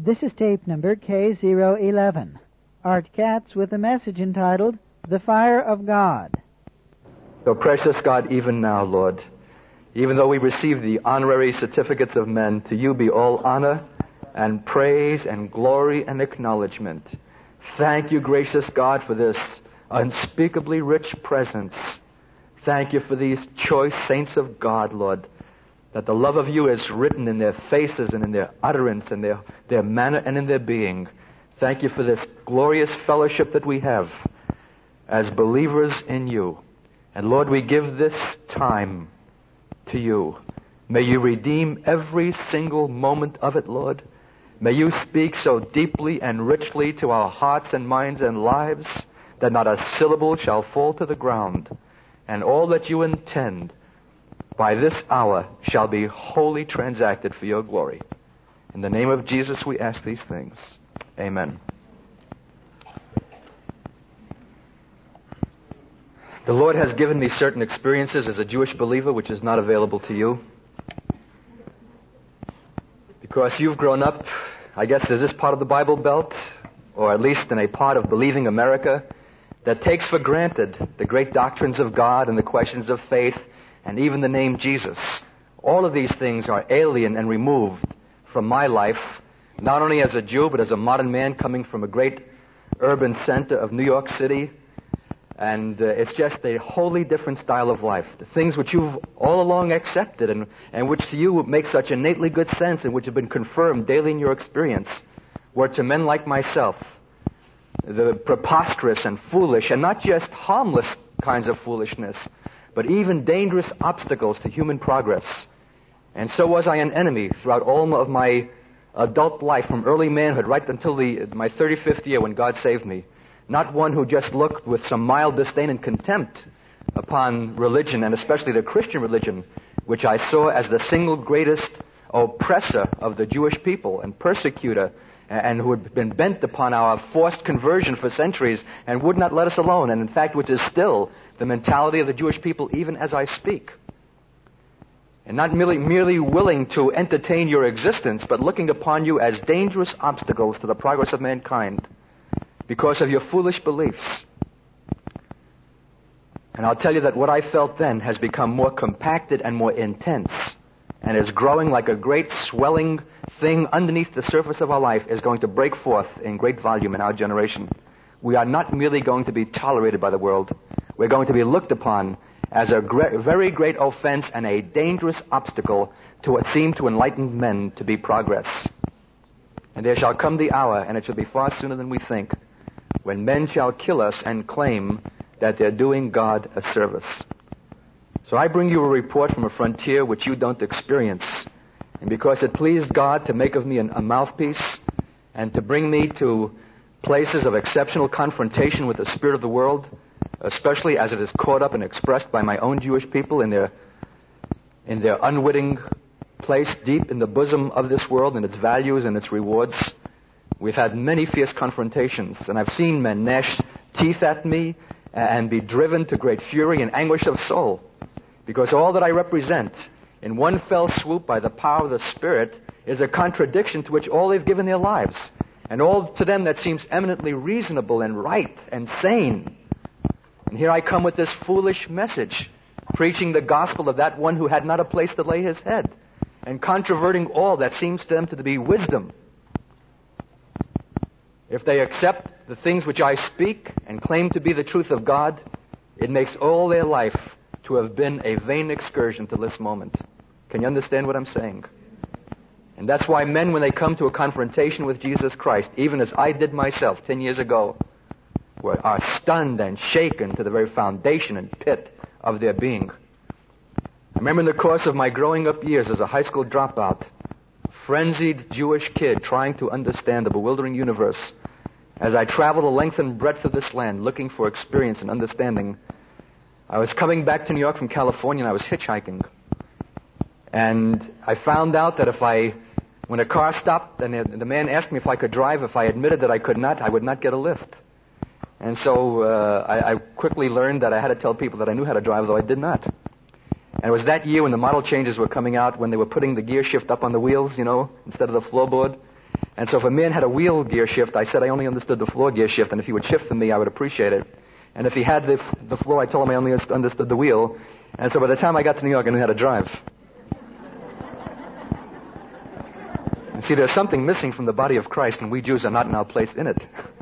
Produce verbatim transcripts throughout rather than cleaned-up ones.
This is tape number K zero eleven. Art Katz with a message entitled, The Fire of God. So precious God, even now, Lord, even though we receive the honorary certificates of men, to you be all honor and praise and glory and acknowledgement. Thank you, gracious God, for this unspeakably rich presence. Thank you for these choice saints of God, Lord, that the love of you is written in their faces and in their utterance and their, their manner and in their being. Thank you for this glorious fellowship that we have as believers in you. And Lord, we give this time to you. May you redeem every single moment of it, Lord. May you speak so deeply and richly to our hearts and minds and lives that not a syllable shall fall to the ground. And all that you intend by this hour shall be wholly transacted for your glory. In the name of Jesus we ask these things. Amen. The Lord has given me certain experiences as a Jewish believer which is not available to you. Because you've grown up, I guess, as this part of the Bible Belt, or at least in a part of believing America, that takes for granted the great doctrines of God and the questions of faith and even the name Jesus. All of these things are alien and removed from my life, not only as a Jew, but as a modern man coming from a great urban center of New York City. And uh, it's just a wholly different style of life. The things which you've all along accepted and, and which to you make such innately good sense and which have been confirmed daily in your experience were to men like myself the preposterous and foolish, and not just harmless kinds of foolishness, but even dangerous obstacles to human progress. And so was I an enemy throughout all of my adult life, from early manhood right until the, my thirty-fifth year when God saved me. Not one who just looked with some mild disdain and contempt upon religion, and especially the Christian religion, which I saw as the single greatest oppressor of the Jewish people and persecutor, and who had been bent upon our forced conversion for centuries and would not let us alone, and in fact which is still the mentality of the Jewish people even as I speak. And not merely, merely willing to entertain your existence, but looking upon you as dangerous obstacles to the progress of mankind because of your foolish beliefs. And I'll tell you that what I felt then has become more compacted and more intense, and is growing like a great swelling thing underneath the surface of our life, is going to break forth in great volume in our generation. We are not merely going to be tolerated by the world. We're going to be looked upon as a gre- very great offense and a dangerous obstacle to what seemed to enlightened men to be progress. And there shall come the hour, and it shall be far sooner than we think, when men shall kill us and claim that they're doing God a service. So I bring you a report from a frontier which you don't experience. And because it pleased God to make of me an, a mouthpiece and to bring me to places of exceptional confrontation with the spirit of the world, especially as it is caught up and expressed by my own Jewish people in their, in their unwitting place deep in the bosom of this world and its values and its rewards, we've had many fierce confrontations, and I've seen men gnash teeth at me and be driven to great fury and anguish of soul, because all that I represent in one fell swoop by the power of the Spirit is a contradiction to which all they've given their lives, and all to them that seems eminently reasonable and right and sane. And here I come with this foolish message, preaching the gospel of that one who had not a place to lay his head, and controverting all that seems to them to be wisdom. If they accept the things which I speak and claim to be the truth of God, it makes all their life to have been a vain excursion to this moment. Can you understand what I'm saying? And that's why men, when they come to a confrontation with Jesus Christ, even as I did myself ten years ago, were, are stunned and shaken to the very foundation and pit of their being. I remember in the course of my growing up years as a high school dropout, frenzied Jewish kid trying to understand the bewildering universe, as I traveled the length and breadth of this land looking for experience and understanding, I was coming back to New York from California and I was hitchhiking. And I found out that if I, when a car stopped and the man asked me if I could drive, if I admitted that I could not, I would not get a lift. And so uh, I, I quickly learned that I had to tell people that I knew how to drive, though I did not. And it was that year when the model changes were coming out, when they were putting the gear shift up on the wheels, you know, instead of the floorboard. And so if a man had a wheel gear shift, I said I only understood the floor gear shift, and if he would shift for me, I would appreciate it. And if he had the, the floor, I told him I only understood the wheel. And so by the time I got to New York, I knew how to drive. And see, there's something missing from the body of Christ, and we Jews are not in our place in it.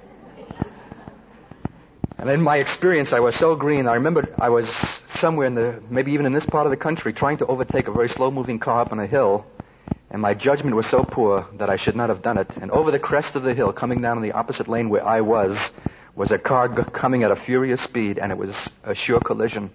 And in my experience, I was so green. I remember I was somewhere in the, maybe even in this part of the country, trying to overtake a very slow-moving car up on a hill. And my judgment was so poor that I should not have done it. And over the crest of the hill, coming down in the opposite lane where I was, was a car g- coming at a furious speed, and it was a sure collision.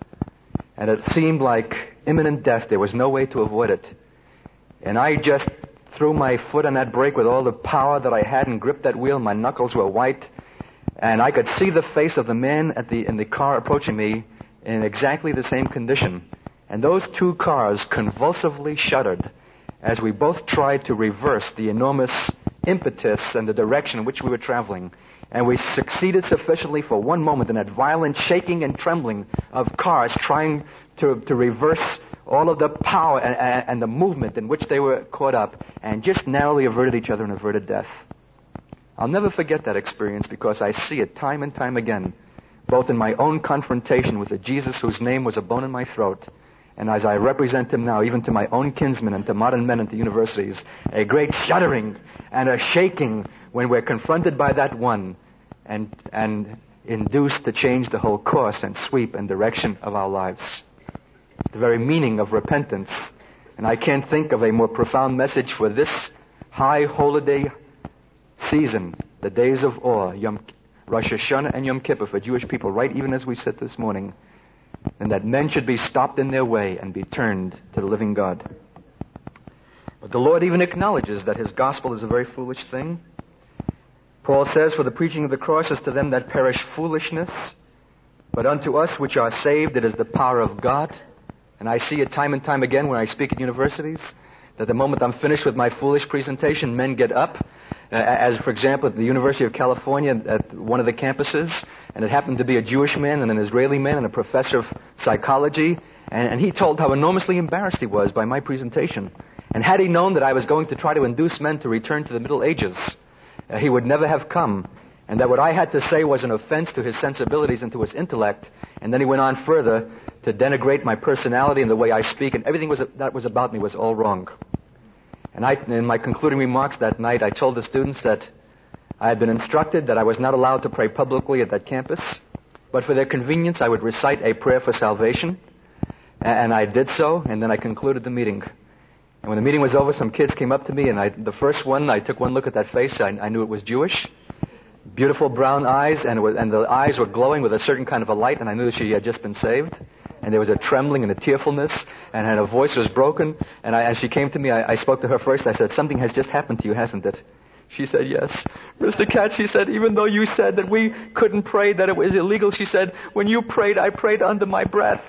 And it seemed like imminent death. There was no way to avoid it. And I just threw my foot on that brake with all the power that I had and gripped that wheel. My knuckles were white. And I could see the face of the man at the in the car approaching me in exactly the same condition. And those two cars convulsively shuddered as we both tried to reverse the enormous impetus and the direction in which we were traveling. And we succeeded sufficiently for one moment in that violent shaking and trembling of cars trying to, to reverse all of the power and, and, and the movement in which they were caught up, and just narrowly averted each other and averted death. I'll never forget that experience because I see it time and time again, both in my own confrontation with a Jesus whose name was a bone in my throat, and as I represent him now, even to my own kinsmen and to modern men at the universities, a great shuddering and a shaking when we're confronted by that one and, and induced to change the whole course and sweep and direction of our lives. It's the very meaning of repentance. And I can't think of a more profound message for this high holiday season, the days of awe, Yom, Rosh Hashanah and Yom Kippur for Jewish people, right even as we sit this morning, and that men should be stopped in their way and be turned to the living God. But the Lord even acknowledges that his gospel is a very foolish thing. Paul says, for the preaching of the cross is to them that perish foolishness, but unto us which are saved it is the power of God. And I see it time and time again when I speak at universities, that the moment I'm finished with my foolish presentation, men get up, uh, as for example at the University of California at one of the campuses, and it happened to be a Jewish man and an Israeli man and a professor of psychology, and, and he told how enormously embarrassed he was by my presentation. And had he known that I was going to try to induce men to return to the Middle Ages, uh, he would never have come, and that what I had to say was an offense to his sensibilities and to his intellect. And then he went on further to denigrate my personality and the way I speak, and everything was, that was about me was all wrong. And I, in my concluding remarks that night, I told the students that I had been instructed that I was not allowed to pray publicly at that campus, but for their convenience I would recite a prayer for salvation, and I did so, and then I concluded the meeting. And when the meeting was over, some kids came up to me, and I, the first one, I took one look at that face, I, I knew it was Jewish. Beautiful brown eyes, and, it was, and the eyes were glowing with a certain kind of a light, and I knew that she had just been saved. And there was a trembling and a tearfulness, and her voice was broken. And I, as she came to me, I, I spoke to her first. I said, something has just happened to you, hasn't it? She said, yes. Mister Katz, she said, even though you said that we couldn't pray, that it was illegal, she said, when you prayed, I prayed under my breath.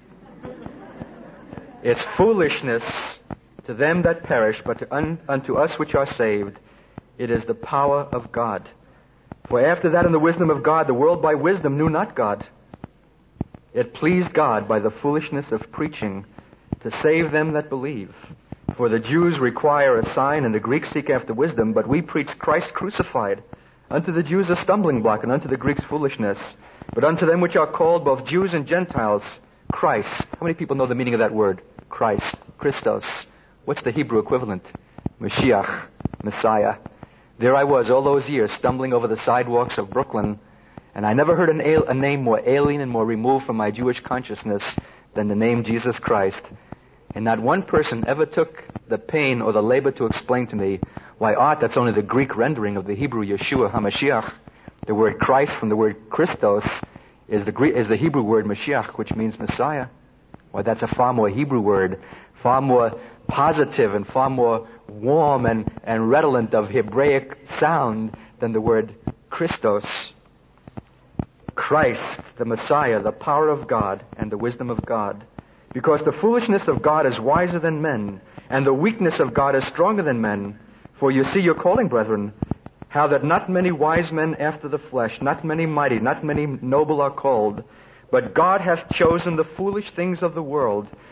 It's foolishness to them that perish, but to un, unto us which are saved, it is the power of God. For after that in the wisdom of God, the world by wisdom knew not God. It pleased God by the foolishness of preaching to save them that believe. For the Jews require a sign and the Greeks seek after wisdom, but we preach Christ crucified, unto the Jews a stumbling block and unto the Greeks foolishness. But unto them which are called, both Jews and Gentiles, Christ. How many people know the meaning of that word? Christ, Christos. What's the Hebrew equivalent? Mashiach, Messiah. There I was all those years stumbling over the sidewalks of Brooklyn, and I never heard an al- a name more alien and more removed from my Jewish consciousness than the name Jesus Christ. And not one person ever took the pain or the labor to explain to me why art, that's only the Greek rendering of the Hebrew Yeshua HaMashiach. The word Christ from the word Christos is the Greek, is the Hebrew word Mashiach, which means Messiah. Why, that's a far more Hebrew word, far more positive and far more warm and, and redolent of Hebraic sound than the word Christos. Christ, the Messiah, the power of God and the wisdom of God. Because the foolishness of God is wiser than men, and the weakness of God is stronger than men. For you see your calling, brethren, how that not many wise men after the flesh, not many mighty, not many noble are called, but God hath chosen the foolish things of the world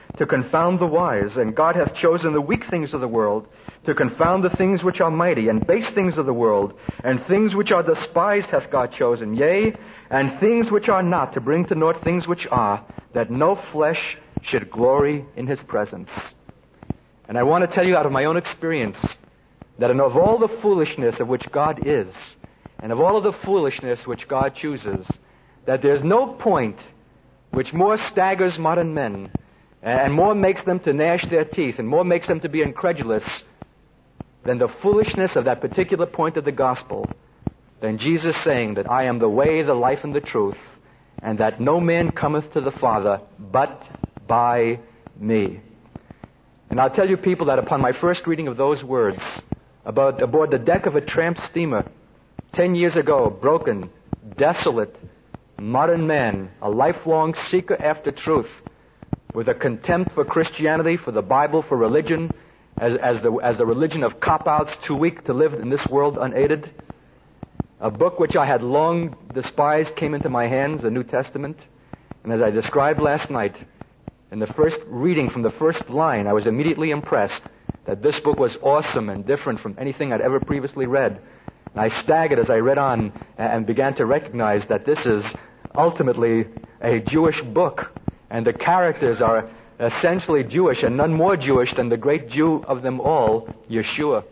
to confound the wise, and God hath chosen the weak things of the world to confound the things which are mighty, and base things of the world, and things which are despised hath God chosen, yea, and things which are not, to bring to naught things which are, that no flesh should glory in his presence. And I want to tell you out of my own experience that of all the foolishness of which God is, and of all of the foolishness which God chooses, that there's no point which more staggers modern men, and more makes them to gnash their teeth, and more makes them to be incredulous, than the foolishness of that particular point of the gospel, than Jesus saying that I am the way, the life, and the truth, and that no man cometh to the Father but by me. And I'll tell you, people, that upon my first reading of those words, about aboard the deck of a tramp steamer, ten years ago, broken, desolate, modern man, a lifelong seeker after truth, with a contempt for Christianity, for the Bible, for religion, as, as, the, as the religion of cop-outs, too weak to live in this world unaided. A book which I had long despised came into my hands, the New Testament. And as I described last night, in the first reading from the first line, I was immediately impressed that this book was awesome and different from anything I'd ever previously read. And I staggered as I read on and began to recognize that this is ultimately a Jewish book. And the characters are essentially Jewish, and none more Jewish than the great Jew of them all, Yeshua.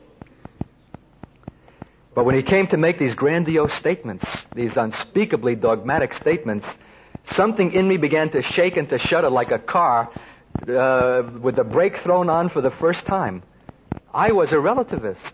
But when he came to make these grandiose statements, these unspeakably dogmatic statements, something in me began to shake and to shudder like a car uh, with the brake thrown on for the first time. I was a relativist.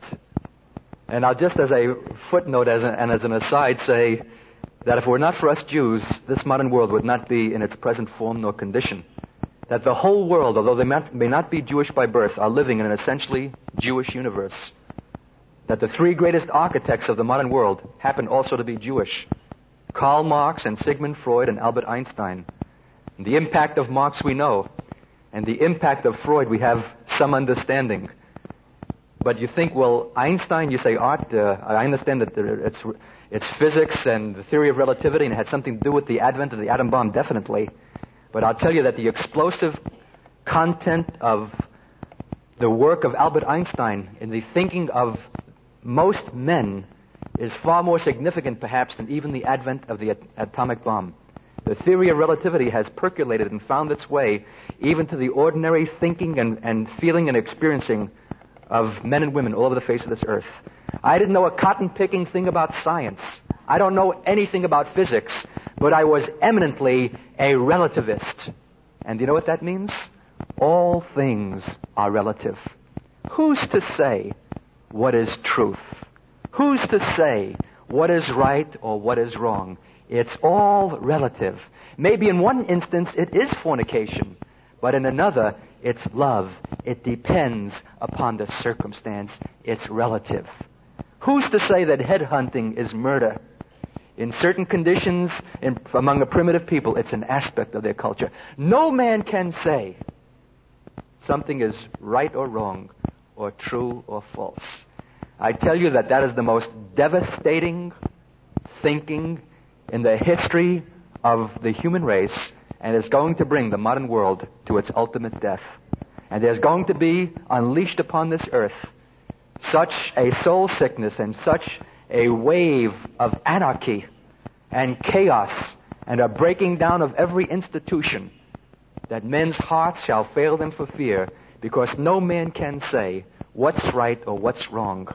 And I'll just as a footnote as a, and as an aside say that if it were not for us Jews, this modern world would not be in its present form nor condition. That the whole world, although they may not be Jewish by birth, are living in an essentially Jewish universe. That the three greatest architects of the modern world happen also to be Jewish. Karl Marx and Sigmund Freud and Albert Einstein. And the impact of Marx we know, and the impact of Freud we have some understanding. But you think, well, Einstein, you say art, uh, I understand that it's, it's physics and the theory of relativity, and it had something to do with the advent of the atom bomb, definitely. But I'll tell you that the explosive content of the work of Albert Einstein in the thinking of most men is far more significant, perhaps, than even the advent of the at- atomic bomb. The theory of relativity has percolated and found its way even to the ordinary thinking and, and feeling and experiencing of men and women all over the face of this earth. I didn't know a cotton-picking thing about science. I don't know anything about physics, but I was eminently a relativist. And do you know what that means? All things are relative. Who's to say what is truth? Who's to say what is right or what is wrong? It's all relative. Maybe in one instance it is fornication, but in another it's love. It depends upon the circumstance. It's relative. Who's to say that headhunting is murder? In certain conditions, in, among a primitive people, it's an aspect of their culture. No man can say something is right or wrong, or true or false. I tell you that that is the most devastating thinking in the history of the human race, and it's going to bring the modern world to its ultimate death. And there's going to be unleashed upon this earth such a soul sickness and such a wave of anarchy and chaos and a breaking down of every institution that men's hearts shall fail them for fear, because no man can say what's right or what's wrong.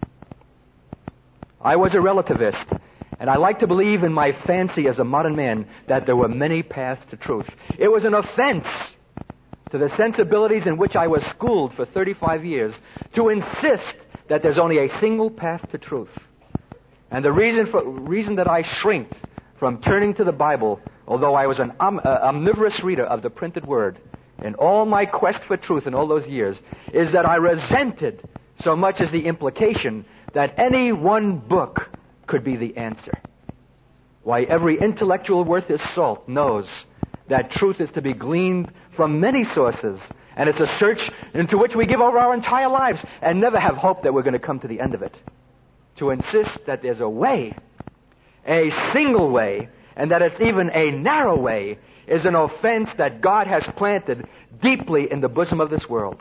I was a relativist, and I like to believe in my fancy as a modern man that there were many paths to truth. It was an offense to the sensibilities in which I was schooled for thirty-five years to insist that there's only a single path to truth. And the reason for reason that I shrink from turning to the Bible, although I was an om, uh, omnivorous reader of the printed word in all my quest for truth in all those years, is that I resented so much as the implication that any one book could be the answer. Why, every intellectual worth his salt knows that truth is to be gleaned from many sources, and it's a search into which we give over our entire lives and never have hope that we're going to come to the end of it. To insist that there's a way, a single way, and that it's even a narrow way is an offense that God has planted deeply in the bosom of this world.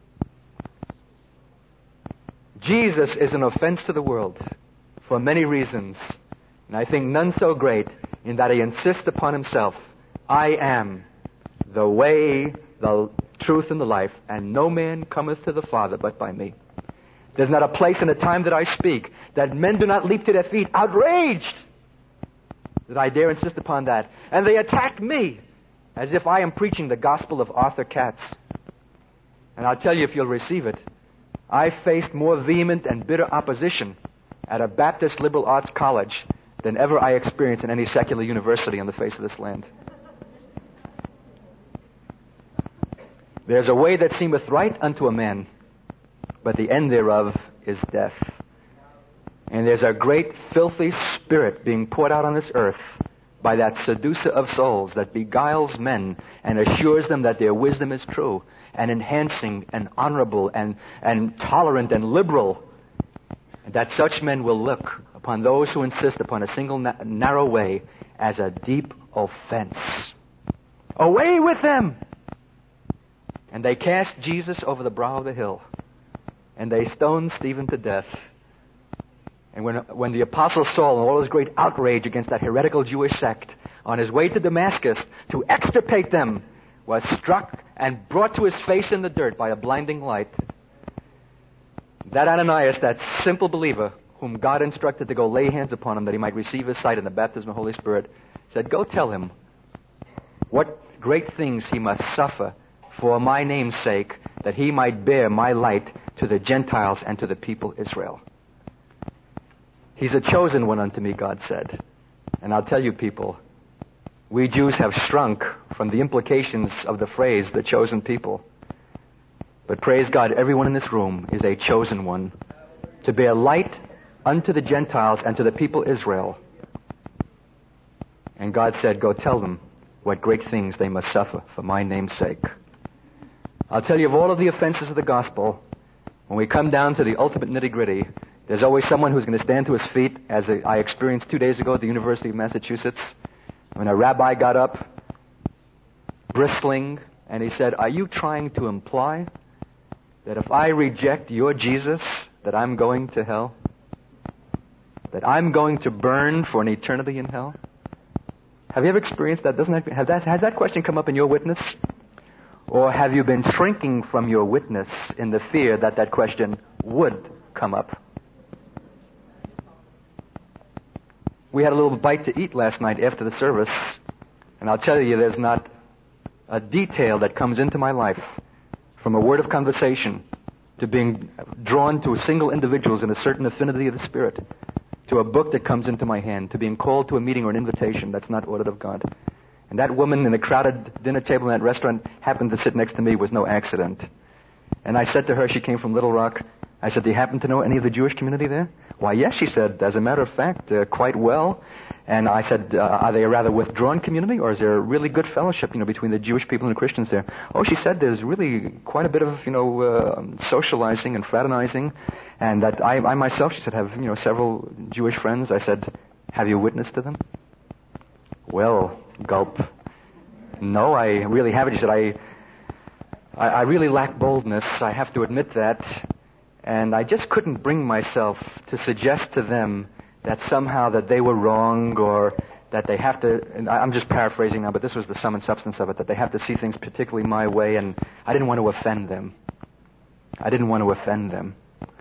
Jesus is an offense to the world for many reasons, and I think none so great in that he insists upon himself, I am the way, the truth, and the life, and no man cometh to the Father but by me. There's not a place and a time that I speak that men do not leap to their feet, outraged that I dare insist upon that. And they attack me as if I am preaching the gospel of Arthur Katz. And I'll tell you, if you'll receive it, I faced more vehement and bitter opposition at a Baptist liberal arts college than ever I experienced in any secular university on the face of this land. There's a way that seemeth right unto a man, but the end thereof is death. And there's a great filthy spirit being poured out on this earth by that seducer of souls that beguiles men and assures them that their wisdom is true and enhancing and honorable and, and tolerant and liberal. And that such men will look upon those who insist upon a single na- narrow way as a deep offense. Away with them! And they cast Jesus over the brow of the hill. And they stoned Stephen to death. And when, when the Apostle Saul, in all his great outrage against that heretical Jewish sect, on his way to Damascus to extirpate them, was struck and brought to his face in the dirt by a blinding light, that Ananias, that simple believer, whom God instructed to go lay hands upon him that he might receive his sight in the baptism of the Holy Spirit, said, go tell him what great things he must suffer for my name's sake, that he might bear my light to the Gentiles and to the people Israel. He's a chosen one unto me, God said. And I'll tell you, people, we Jews have shrunk from the implications of the phrase, the chosen people. But praise God, everyone in this room is a chosen one to bear light unto the Gentiles and to the people Israel. And God said, go tell them what great things they must suffer for my name's sake. I'll tell you, of all of the offenses of the gospel, when we come down to the ultimate nitty-gritty, there's always someone who's going to stand to his feet, as I experienced two days ago at the University of Massachusetts, when a rabbi got up, bristling, and he said, are you trying to imply that if I reject your Jesus, that I'm going to hell? That I'm going to burn for an eternity in hell? Have you ever experienced that? Doesn't that, have that, has that question come up in your witness? Or have you been shrinking from your witness in the fear that that question would come up? We had a little bite to eat last night after the service, and I'll tell you, there's not a detail that comes into my life, from a word of conversation to being drawn to single individuals in a certain affinity of the Spirit, to a book that comes into my hand, to being called to a meeting or an invitation that's not ordered of God. And that woman in the crowded dinner table in that restaurant happened to sit next to me was no accident. And I said to her, she came from Little Rock, I said, do you happen to know any of the Jewish community there? Why, yes, she said, as a matter of fact, uh, quite well. And I said, uh, are they a rather withdrawn community, or is there a really good fellowship, you know, between the Jewish people and the Christians there? Oh, she said, there's really quite a bit of, you know, uh, socializing and fraternizing. And that I, I myself, she said, have, you know, several Jewish friends. I said, have you witnessed to them? Well, gulp. No, I really haven't. She said, I, I, I really lack boldness. I have to admit that. And I just couldn't bring myself to suggest to them that somehow that they were wrong, or that they have to, and I'm just paraphrasing now, but this was the sum and substance of it, that they have to see things particularly my way, and I didn't want to offend them. I didn't want to offend them.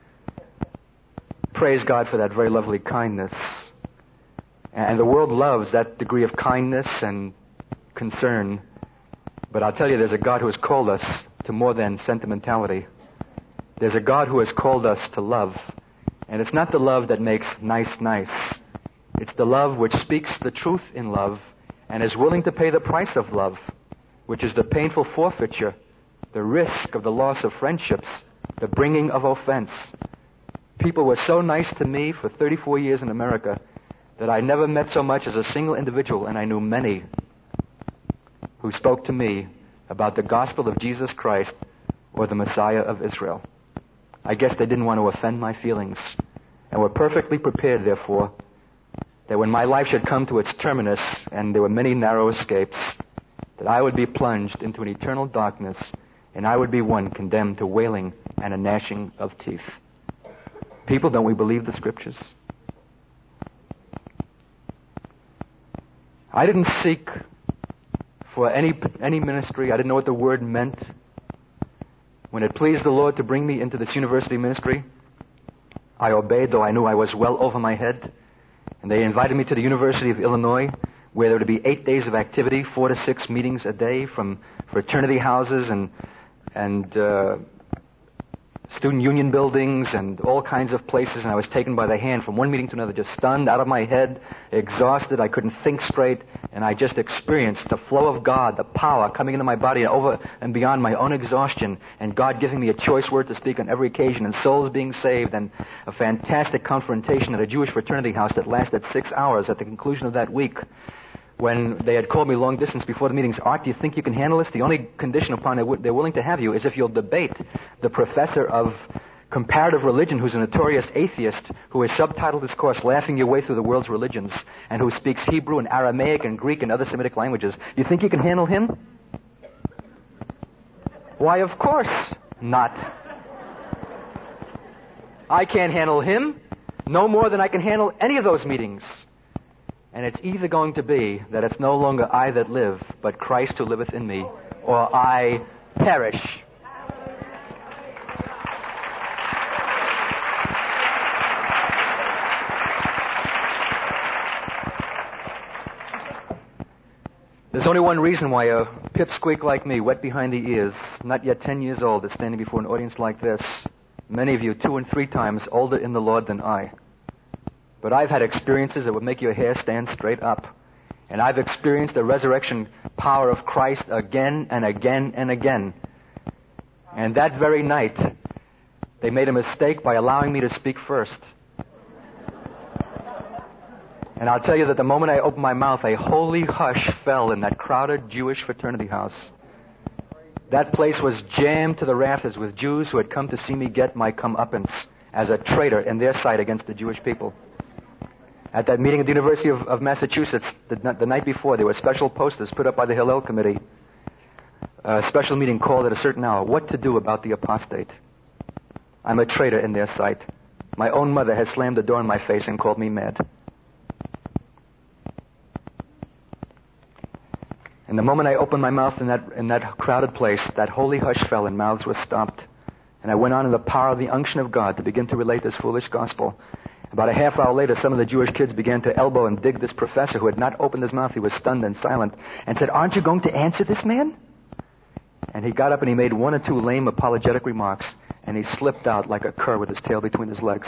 Praise God for that very lovely kindness. And the world loves that degree of kindness and concern. But I'll tell you, there's a God who has called us to more than sentimentality. There's a God who has called us to love. And it's not the love that makes nice nice. It's the love which speaks the truth in love and is willing to pay the price of love, which is the painful forfeiture, the risk of the loss of friendships, the bringing of offense. People were so nice to me for thirty-four years in America that I never met so much as a single individual, and I knew many who spoke to me about the gospel of Jesus Christ or the Messiah of Israel. I guess they didn't want to offend my feelings, and were perfectly prepared, therefore, that when my life should come to its terminus, and there were many narrow escapes, that I would be plunged into an eternal darkness, and I would be one condemned to wailing and a gnashing of teeth. People, don't we believe the Scriptures? I didn't seek for any any ministry. I didn't know what the word meant. When it pleased the Lord to bring me into this university ministry, I obeyed, though I knew I was well over my head. And they invited me to the University of Illinois, where there would be eight days of activity, four to six meetings a day from fraternity houses and and uh, student union buildings and all kinds of places. And I was taken by the hand from one meeting to another, just stunned, out of my head, exhausted. I couldn't think straight. And I just experienced the flow of God, the power coming into my body over and beyond my own exhaustion, and God giving me a choice word to speak on every occasion, and souls being saved, and a fantastic confrontation at a Jewish fraternity house that lasted six hours at the conclusion of that week. When they had called me long distance before the meetings, Art, do you think you can handle this? The only condition upon it they're willing to have you is if you'll debate the professor of comparative religion, who's a notorious atheist, who has subtitled his course Laughing Your Way Through the World's Religions, and who speaks Hebrew and Aramaic and Greek and other Semitic languages. Do you think you can handle him? Why, of course not. I can't handle him no more than I can handle any of those meetings. And it's either going to be that it's no longer I that live, but Christ who liveth in me, or I perish. There's only one reason why a pipsqueak like me, wet behind the ears, not yet ten years old, is standing before an audience like this. Many of you two and three times older in the Lord than I. But I've had experiences that would make your hair stand straight up. And I've experienced the resurrection power of Christ again and again and again. And that very night, they made a mistake by allowing me to speak first. And I'll tell you that the moment I opened my mouth, a holy hush fell in that crowded Jewish fraternity house. That place was jammed to the rafters with Jews who had come to see me get my comeuppance as a traitor in their sight against the Jewish people. At that meeting at the University of, of Massachusetts, the, the night before, there were special posters put up by the Hillel Committee. A special meeting called at a certain hour, what to do about the apostate. I'm a traitor in their sight. My own mother has slammed the door in my face and called me mad. And the moment I opened my mouth in that in that crowded place, that holy hush fell and mouths were stopped. And I went on in the power of the unction of God to begin to relate this foolish gospel. About a half hour later, some of the Jewish kids began to elbow and dig this professor who had not opened his mouth. He was stunned and silent and said, aren't you going to answer this man? And he got up and he made one or two lame apologetic remarks, and he slipped out like a cur with his tail between his legs.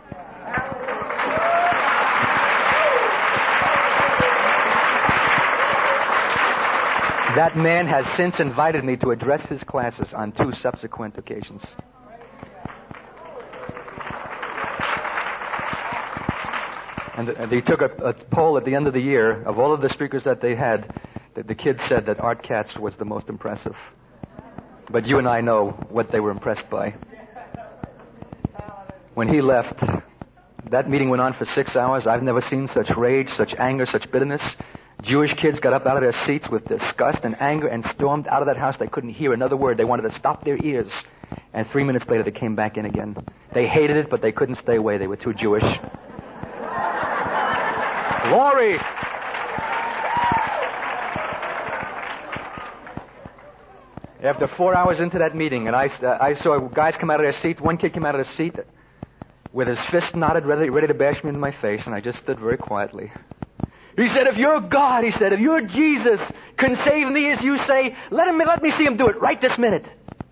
That man has since invited me to address his classes on two subsequent occasions. And they took a, a poll at the end of the year of all of the speakers that they had. The, the kids said that Art Katz was the most impressive. But you and I know what they were impressed by. When he left, that meeting went on for six hours. I've never seen such rage, such anger, such bitterness. Jewish kids got up out of their seats with disgust and anger and stormed out of that house. They couldn't hear another word. They wanted to stop their ears. And three minutes later, they came back in again. They hated it, but they couldn't stay away. They were too Jewish. Glory! After four hours into that meeting, and I, uh, I saw guys come out of their seat. One kid came out of his seat with his fist knotted, ready, ready to bash me in my face, and I just stood very quietly. He said, if your God, he said, if your Jesus can save me as you say, let him, let me see him do it right this minute.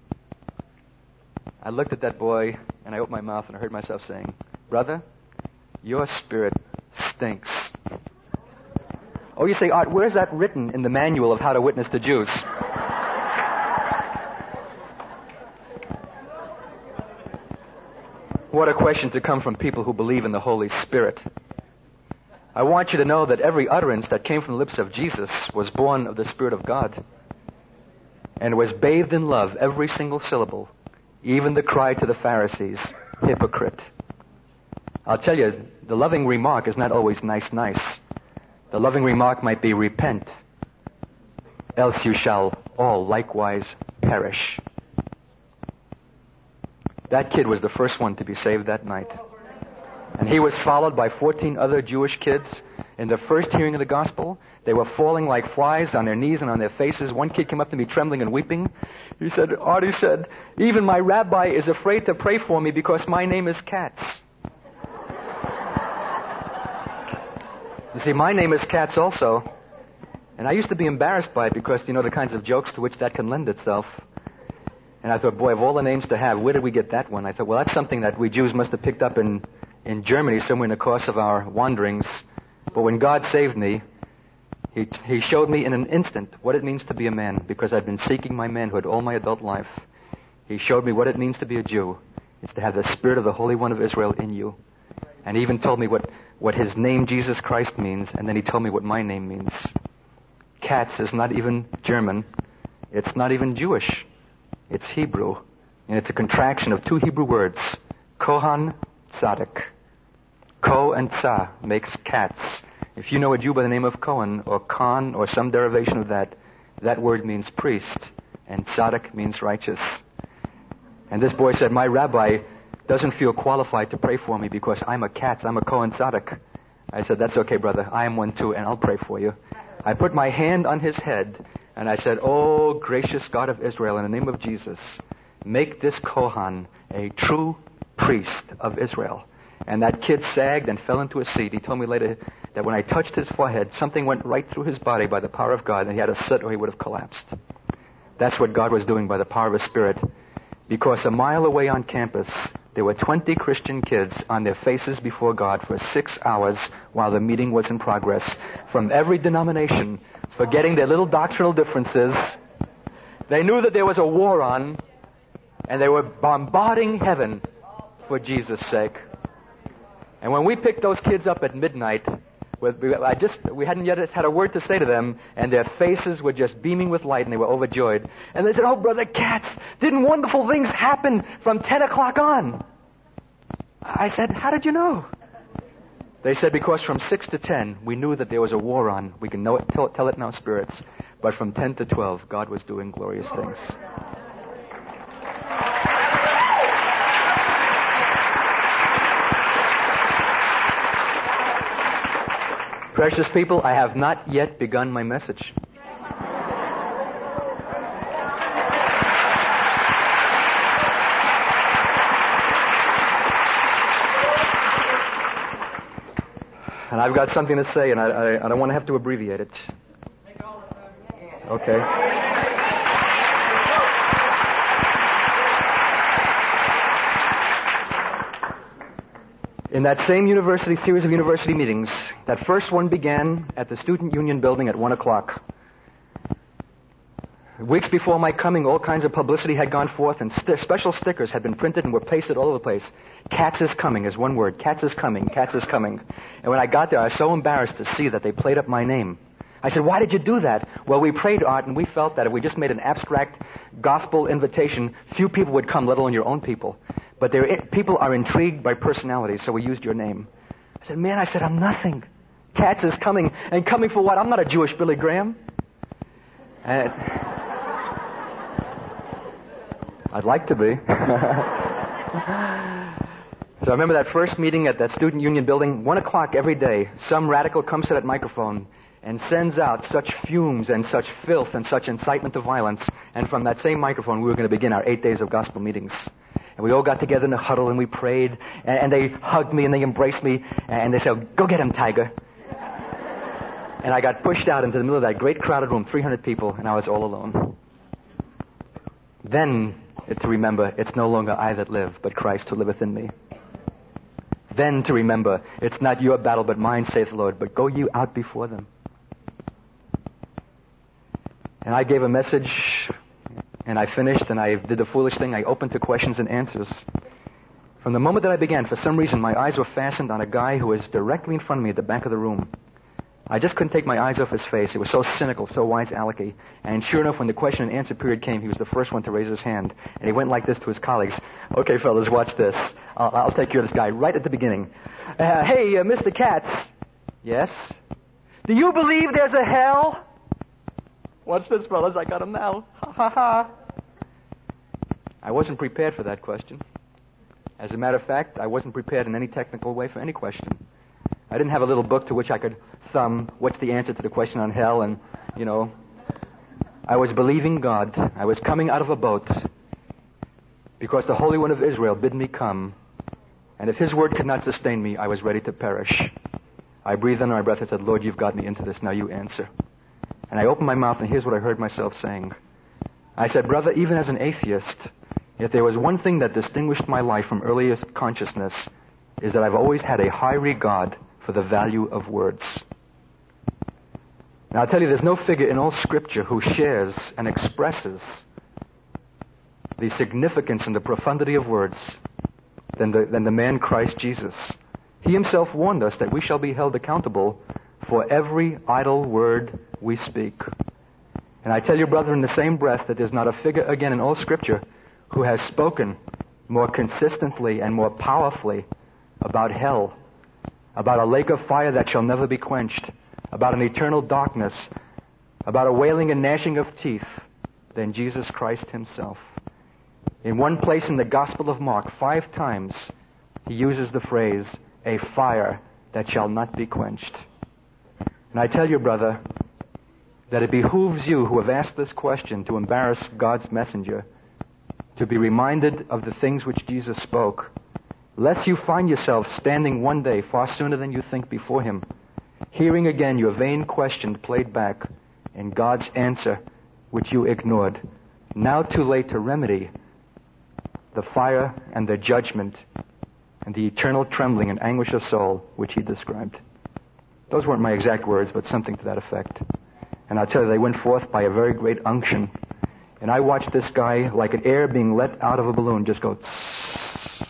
I looked at that boy, and I opened my mouth, and I heard myself saying, brother, your spirit stinks. Oh, you say, Art, where's that written in the manual of how to witness to Jews? What a question to come from people who believe in the Holy Spirit. I want you to know that every utterance that came from the lips of Jesus was born of the Spirit of God and was bathed in love, every single syllable, even the cry to the Pharisees, hypocrite. I'll tell you, the loving remark is not always nice, nice. The loving remark might be, repent, else you shall all likewise perish. That kid was the first one to be saved that night. And he was followed by fourteen other Jewish kids. In the first hearing of the gospel, they were falling like flies on their knees and on their faces. One kid came up to me trembling and weeping. He said, Artie said, even my rabbi is afraid to pray for me because my name is Katz. You see, my name is Katz also. And I used to be embarrassed by it because, you know, the kinds of jokes to which that can lend itself. And I thought, boy, of all the names to have, where did we get that one? I thought, well, that's something that we Jews must have picked up in, in Germany somewhere in the course of our wanderings. But when God saved me, he, he showed me in an instant what it means to be a man, because I've been seeking my manhood all my adult life. He showed me what it means to be a Jew. It's to have the Spirit of the Holy One of Israel in you. And he even told me what, what his name, Jesus Christ, means, and then he told me what my name means. Katz is not even German. It's not even Jewish. It's Hebrew. And it's a contraction of two Hebrew words, Kohan Tzaddik. Ko and Tza makes Katz. If you know a Jew by the name of Cohen or Khan or some derivation of that, that word means priest, and Tzaddik means righteous. And this boy said, my rabbi doesn't feel qualified to pray for me because I'm a Katz, I'm a Kohen Tzaddik. I said, that's okay, brother, I am one too, and I'll pray for you. I put my hand on his head, and I said, oh, gracious God of Israel, in the name of Jesus, make this Kohan a true priest of Israel. And that kid sagged and fell into a seat. He told me later that when I touched his forehead, something went right through his body by the power of God, and he had to sit or he would have collapsed. That's what God was doing by the power of His Spirit. Because a mile away on campus, there were twenty Christian kids on their faces before God for six hours while the meeting was in progress, from every denomination, forgetting their little doctrinal differences. They knew that there was a war on, and they were bombarding heaven for Jesus' sake. And when we picked those kids up at midnight, I just we hadn't yet had a word to say to them, and their faces were just beaming with light, and they were overjoyed. And they said, oh, Brother Katz, didn't wonderful things happen from ten o'clock on? I said, how did you know? They said, because from six to ten, we knew that there was a war on. We can know it, tell, tell it in our spirits. But from ten to twelve, God was doing glorious things. Precious people, I have not yet begun my message. And I've got something to say, and I, I, I don't want to have to abbreviate it. Okay. In that same university series of university meetings, that first one began at the Student Union building at one o'clock. Weeks before my coming, all kinds of publicity had gone forth, and st- special stickers had been printed and were pasted all over the place. Katz is coming is one word. Katz is coming. Katz is coming. And when I got there, I was so embarrassed to see that they played up my name. I said, why did you do that? Well, we prayed, Art, and we felt that if we just made an abstract gospel invitation, few people would come, let alone your own people. But there, people are intrigued by personalities, so we used your name. I said, man, I said, I'm nothing. Katz is coming. And coming for what? I'm not a Jewish Billy Graham. And it, I'd like to be. So I remember that first meeting at that Student Union building, one o'clock every day, some radical comes to that microphone and sends out such fumes and such filth and such incitement to violence. And from that same microphone, we were going to begin our eight days of gospel meetings. And we all got together in a huddle and we prayed, and, and they hugged me and they embraced me, and they said, go get him, Tiger. And I got pushed out into the middle of that great crowded room, three hundred people, and I was all alone. Then to remember, it's no longer I that live, but Christ who liveth in me. Then to remember, it's not your battle, but mine, saith the Lord, but go you out before them. And I gave a message, and I finished, and I did the foolish thing. I opened to questions and answers. From the moment that I began, for some reason, my eyes were fastened on a guy who was directly in front of me at the back of the room. I just couldn't take my eyes off his face. It was so cynical, so wise-alecky. And sure enough, when the question and answer period came, he was the first one to raise his hand. And he went like this to his colleagues. Okay, fellas, watch this. I'll, I'll take care of this guy right at the beginning. Uh, hey, uh, Mister Katz. Yes? Do you believe there's a hell? Watch this, fellas. I got him now. Ha, ha, ha. I wasn't prepared for that question. As a matter of fact, I wasn't prepared in any technical way for any question. I didn't have a little book to which I could thumb what's the answer to the question on hell and, you know. I was believing God. I was coming out of a boat because the Holy One of Israel bid me come. And if His word could not sustain me, I was ready to perish. I breathed under my breath and said, Lord, you've got me into this. Now you answer. And I opened my mouth, and here's what I heard myself saying. I said, brother, even as an atheist, if there was one thing that distinguished my life from earliest consciousness, is that I've always had a high regard for the value of words. Now, I'll tell you, there's no figure in all Scripture who shares and expresses the significance and the profundity of words than the, than the man Christ Jesus. He himself warned us that we shall be held accountable for every idle word we speak. And I tell you, brother, in the same breath, that there's not a figure, again, in all Scripture who has spoken more consistently and more powerfully about hell, about a lake of fire that shall never be quenched, about an eternal darkness, about a wailing and gnashing of teeth than Jesus Christ himself. In one place in the Gospel of Mark, five times, he uses the phrase, a fire that shall not be quenched. And I tell you, brother, that it behooves you who have asked this question to embarrass God's messenger to be reminded of the things which Jesus spoke, lest you find yourself standing one day far sooner than you think before Him, hearing again your vain question played back and God's answer which you ignored, now too late to remedy the fire and the judgment and the eternal trembling and anguish of soul which He described. Those weren't my exact words, but something to that effect. And I'll tell you, they went forth by a very great unction. And I watched this guy, like an air being let out of a balloon, just go tss.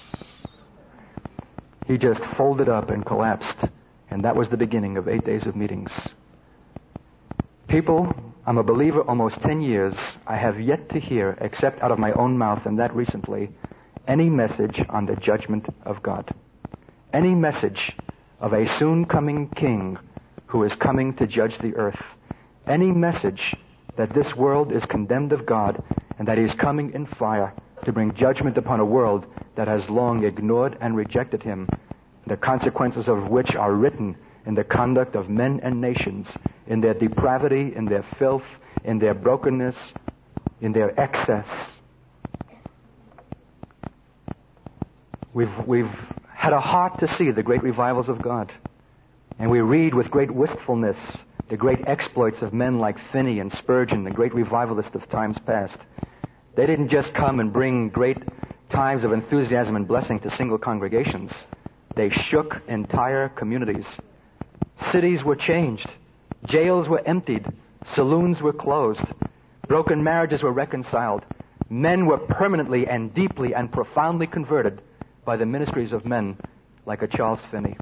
He just folded up and collapsed. And that was the beginning of eight days of meetings. People, I'm a believer almost ten years. I have yet to hear, except out of my own mouth, and that recently, any message on the judgment of God. Any message of a soon coming king who is coming to judge the earth. Any message that this world is condemned of God and that He is coming in fire to bring judgment upon a world that has long ignored and rejected Him, the consequences of which are written in the conduct of men and nations, in their depravity, in their filth, in their brokenness, in their excess. We've, we've had a heart to see the great revivals of God. And we read with great wistfulness the great exploits of men like Finney and Spurgeon, the great revivalists of times past. They didn't just come and bring great times of enthusiasm and blessing to single congregations. They shook entire communities. Cities were changed. Jails were emptied. Saloons were closed. Broken marriages were reconciled. Men were permanently and deeply and profoundly converted by the ministries of men like a Charles Finney.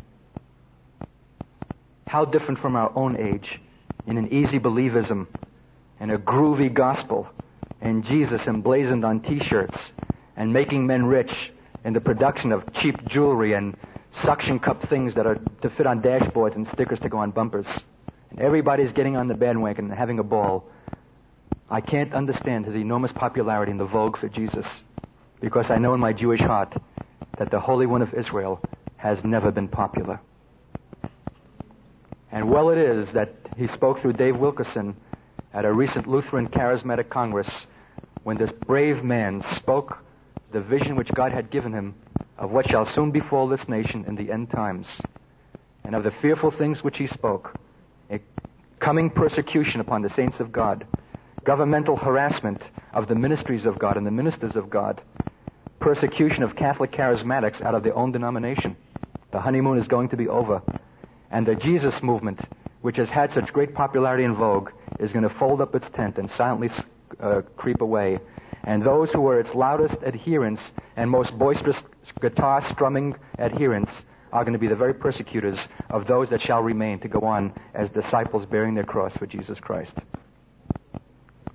How different from our own age, in an easy believism and a groovy gospel and Jesus emblazoned on T-shirts and making men rich in the production of cheap jewelry and suction cup things that are to fit on dashboards and stickers to go on bumpers. And everybody's getting on the bandwagon and having a ball. I can't understand his enormous popularity in the vogue for Jesus, because I know in my Jewish heart that the Holy One of Israel has never been popular. And well it is that he spoke through Dave Wilkerson at a recent Lutheran Charismatic Congress when this brave man spoke the vision which God had given him of what shall soon befall this nation in the end times, and of the fearful things which he spoke, a coming persecution upon the saints of God, governmental harassment of the ministries of God and the ministers of God, persecution of Catholic charismatics out of their own denomination. The honeymoon is going to be over. And the Jesus movement, which has had such great popularity and vogue, is going to fold up its tent and silently uh, creep away. And those who were its loudest adherents and most boisterous guitar-strumming adherents are going to be the very persecutors of those that shall remain to go on as disciples bearing their cross for Jesus Christ.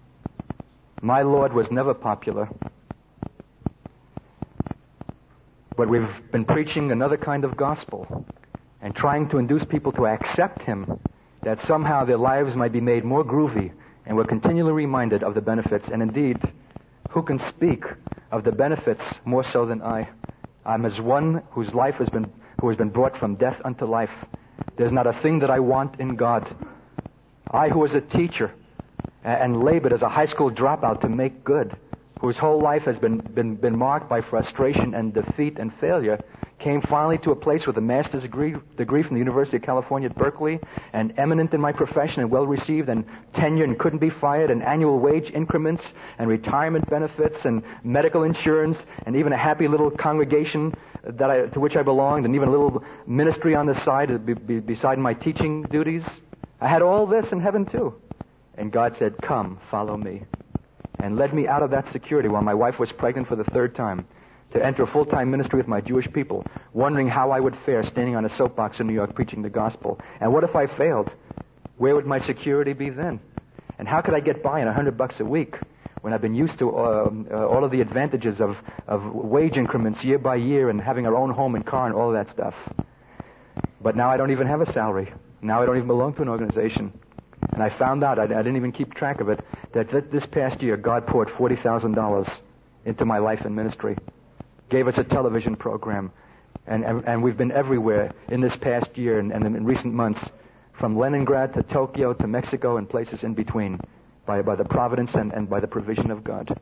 My Lord was never popular. But we've been preaching another kind of gospel and trying to induce people to accept him, that somehow their lives might be made more groovy, and we're continually reminded of the benefits. And indeed, who can speak of the benefits more so than I? I'm as one whose life has been, who has been brought from death unto life. There's not a thing that I want in God. I, who was a teacher and labored as a high school dropout to make good, whose whole life has been, been, been marked by frustration and defeat and failure, came finally to a place with a master's degree, degree from the University of California at Berkeley, and eminent in my profession and well received, and tenure and couldn't be fired, and annual wage increments, and retirement benefits, and medical insurance, and even a happy little congregation that I, to which I belonged, and even a little ministry on the side be, be, beside my teaching duties. I had all this in heaven too. And God said, "Come, follow me," and led me out of that security while my wife was pregnant for the third time, to enter a full-time ministry with my Jewish people, wondering how I would fare standing on a soapbox in New York preaching the gospel. And what if I failed? Where would my security be then? And how could I get by on a hundred bucks a week when I've been used to uh, uh, all of the advantages of, of wage increments year by year and having our own home and car and all of that stuff? But now I don't even have a salary. Now I don't even belong to an organization. And I found out, I, I didn't even keep track of it, that th- this past year God poured forty thousand dollars into my life and ministry. Gave us a television program, and, and, and we've been everywhere in this past year and, and in recent months, from Leningrad to Tokyo to Mexico and places in between, by, by the providence and, and by the provision of God.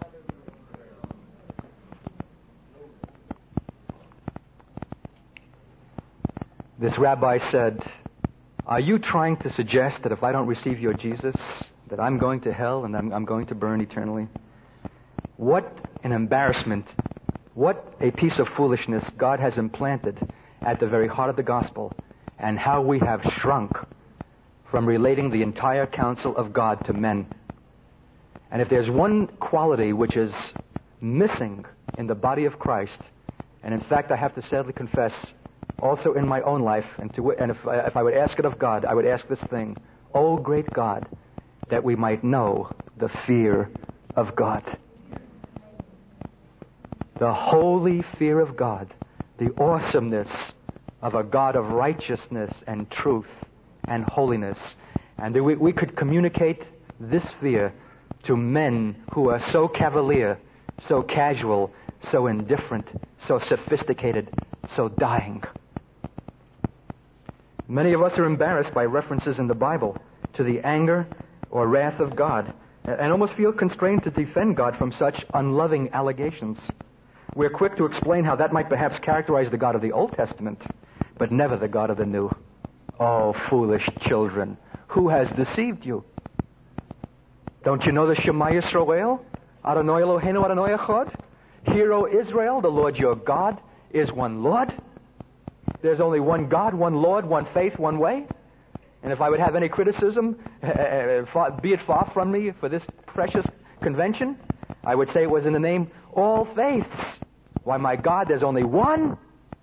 This rabbi said, "Are you trying to suggest that if I don't receive your Jesus, that I'm going to hell and I'm, I'm going to burn eternally?" What an embarrassment. What a piece of foolishness God has implanted at the very heart of the gospel, and how we have shrunk from relating the entire counsel of God to men. And if there's one quality which is missing in the body of Christ, and in fact I have to sadly confess, also in my own life, and, to, and if, if I would ask it of God, I would ask this thing: "Oh, great God, that we might know the fear of God." The holy fear of God, the awesomeness of a God of righteousness and truth and holiness. And that we, we could communicate this fear to men who are so cavalier, so casual, so indifferent, so sophisticated, so dying. Many of us are embarrassed by references in the Bible to the anger or wrath of God, and almost feel constrained to defend God from such unloving allegations. We're quick to explain how that might perhaps characterize the God of the Old Testament, but never the God of the New. Oh, foolish children, who has deceived you? Don't you know the Shema Yisrael? Adonai Eloheinu Adonai Echad? Hear, O Israel, the Lord your God is one Lord. There's only one God, one Lord, one faith, one way. And if I would have any criticism, uh, be it far from me for this precious convention, I would say it was in the name all faiths. Why, my God, there's only one.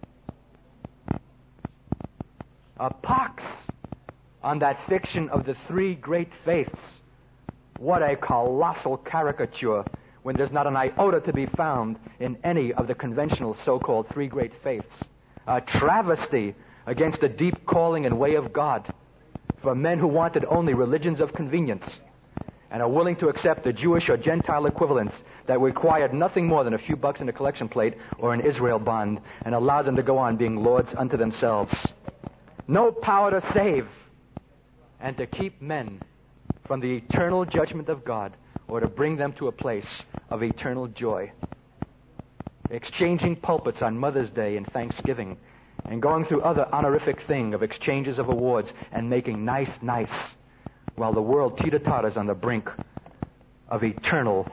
A pox on that fiction of the three great faiths. What a colossal caricature, when there's not an iota to be found in any of the conventional so-called three great faiths. A travesty against the deep calling and way of God for men who wanted only religions of convenience and are willing to accept the Jewish or Gentile equivalents that required nothing more than a few bucks in a collection plate or an Israel bond, and allowed them to go on being lords unto themselves. No power to save and to keep men from the eternal judgment of God, or to bring them to a place of eternal joy. Exchanging pulpits on Mother's Day and Thanksgiving, and going through other honorific thing of exchanges of awards and making nice, nice, while the world teeter-totters on the brink of eternal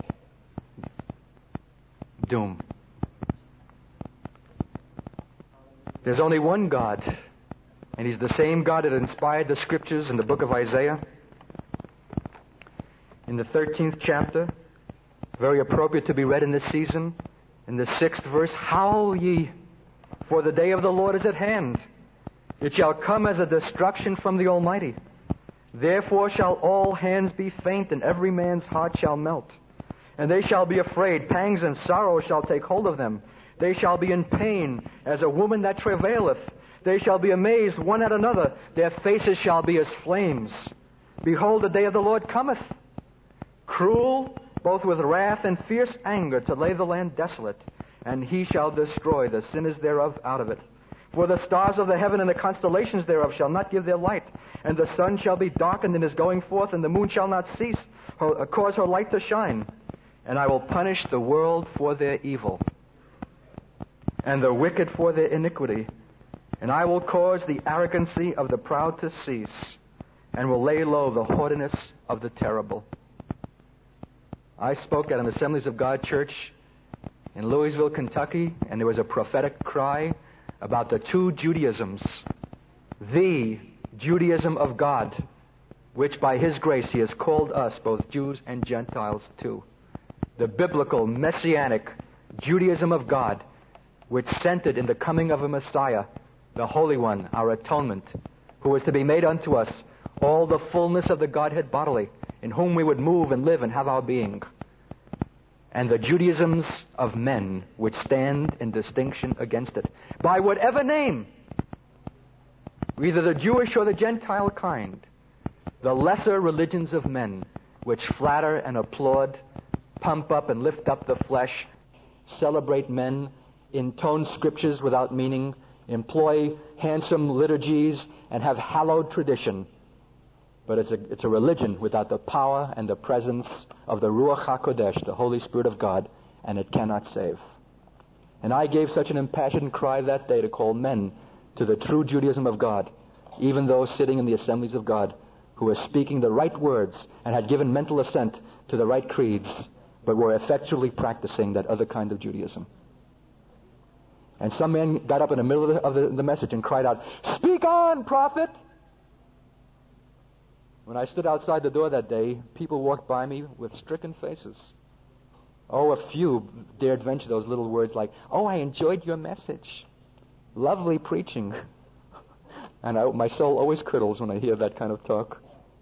doom. There's only one God, and He's the same God that inspired the Scriptures in the book of Isaiah. In the thirteenth chapter, very appropriate to be read in this season, in the sixth verse, "Howl ye, for the day of the Lord is at hand. It shall come as a destruction from the Almighty. Therefore shall all hands be faint, and every man's heart shall melt. And they shall be afraid. Pangs and sorrow shall take hold of them. They shall be in pain as a woman that travaileth. They shall be amazed one at another. Their faces shall be as flames. Behold, the day of the Lord cometh, cruel, both with wrath and fierce anger, to lay the land desolate. And he shall destroy the sinners thereof out of it. For the stars of the heaven and the constellations thereof shall not give their light. And the sun shall be darkened in his going forth, and the moon shall not cease, her, cause her light to shine. And I will punish the world for their evil, and the wicked for their iniquity. And I will cause the arrogancy of the proud to cease, and will lay low the haughtiness of the terrible. I spoke at an Assemblies of God church in Louisville, Kentucky, and there was a prophetic cry about the two Judaisms. The Judaism of God, which by His grace He has called us, both Jews and Gentiles, to. The biblical, messianic Judaism of God, which centered in the coming of a Messiah, the Holy One, our atonement, who is to be made unto us all the fullness of the Godhead bodily, in whom we would move and live and have our being. And the Judaisms of men which stand in distinction against it, by whatever name, either the Jewish or the Gentile kind, the lesser religions of men, which flatter and applaud, pump up and lift up the flesh, celebrate men, intone scriptures without meaning, employ handsome liturgies, and have hallowed tradition. But it's a, it's a religion without the power and the presence of the Ruach HaKodesh, the Holy Spirit of God, and it cannot save. And I gave such an impassioned cry that day to call men to the true Judaism of God, even those sitting in the assemblies of God, who were speaking the right words and had given mental assent to the right creeds, but were effectually practicing that other kind of Judaism. And some man got up in the middle of the, of the, the message and cried out, "Speak on, prophet!" When I stood outside the door that day, people walked by me with stricken faces. Oh, a few dared venture those little words like, "Oh, I enjoyed your message. Lovely preaching." And I, my soul always curdles when I hear that kind of talk.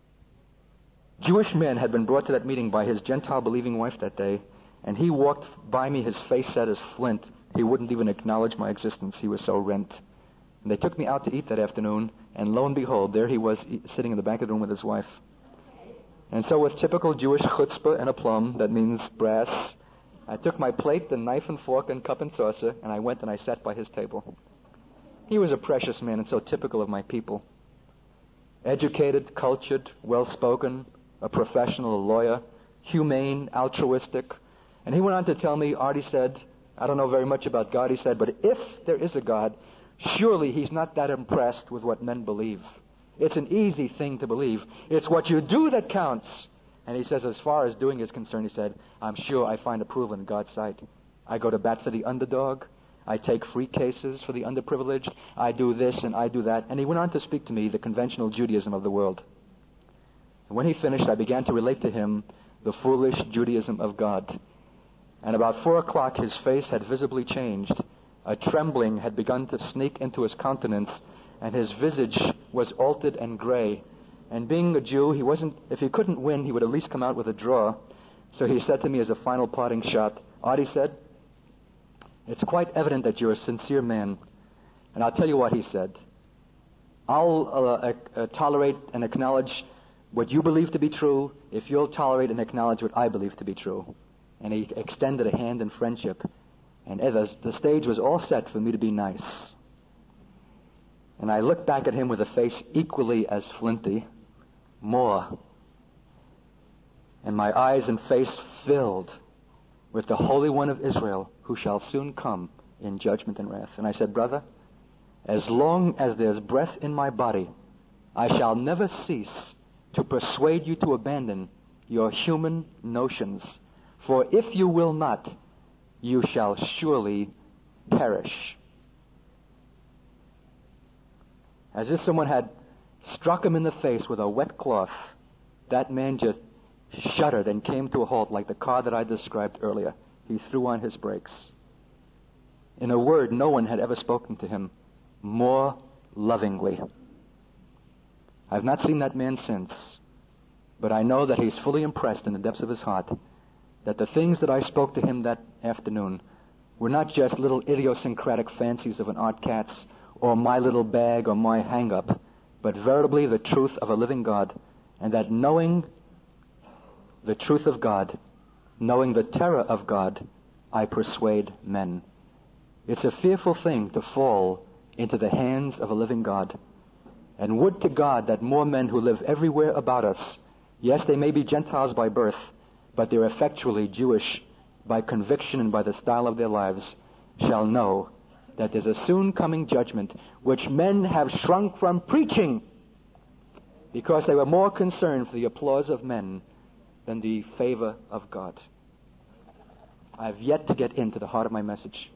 Jewish men had been brought to that meeting by his Gentile-believing wife that day, and he walked by me, his face set as flint. He wouldn't even acknowledge my existence. He was so rent. And they took me out to eat that afternoon, and lo and behold, there he was sitting in the back of the room with his wife. And so with typical Jewish chutzpah and aplomb, that means brass, I took my plate, the knife and fork and cup and saucer, and I went and I sat by his table. He was a precious man and so typical of my people. Educated, cultured, well-spoken, a professional, a lawyer, humane, altruistic. And he went on to tell me, Artie said, I don't know very much about God, he said, but if there is a God, surely He's not that impressed with what men believe. It's an easy thing to believe. It's what you do that counts. And he says, as far as doing is concerned, he said, I'm sure I find approval in God's sight. I go to bat for the underdog. I take free cases for the underprivileged. I do this and I do that. And he went on to speak to me the conventional Judaism of the world. And when he finished, I began to relate to him the foolish Judaism of God. And about four o'clock, his face had visibly changed. A trembling had begun to sneak into his countenance, and his visage was altered and gray. And being a Jew, he wasn't, if he couldn't win, he would at least come out with a draw. So he said to me as a final parting shot, Artie said, it's quite evident that you're a sincere man. And I'll tell you what he said. I'll uh, uh, tolerate and acknowledge what you believe to be true if you'll tolerate and acknowledge what I believe to be true. And he extended a hand in friendship. And the, the stage was all set for me to be nice. And I looked back at him with a face equally as flinty, more. And my eyes and face filled with the Holy One of Israel, who shall soon come in judgment and wrath. And I said, brother, as long as there's breath in my body, I shall never cease to persuade you to abandon your human notions. For if you will not, you shall surely perish. As if someone had struck him in the face with a wet cloth, that man just shuddered and came to a halt like the car that I described earlier. He threw on his brakes. In a word, no one had ever spoken to him more lovingly. I've not seen that man since, but I know that he's fully impressed in the depths of his heart that the things that I spoke to him that afternoon were not just little idiosyncratic fancies of an Art Katz or my little bag or my hang-up, but veritably the truth of a living God, and that knowing the truth of God, knowing the terror of God, I persuade men. It's a fearful thing to fall into the hands of a living God. And would to God that more men who live everywhere about us, yes, they may be Gentiles by birth, but they're effectually Jewish by conviction and by the style of their lives, shall know that there's a soon coming judgment which men have shrunk from preaching because they were more concerned for the applause of men than the favor of God. I have yet to get into the heart of my message.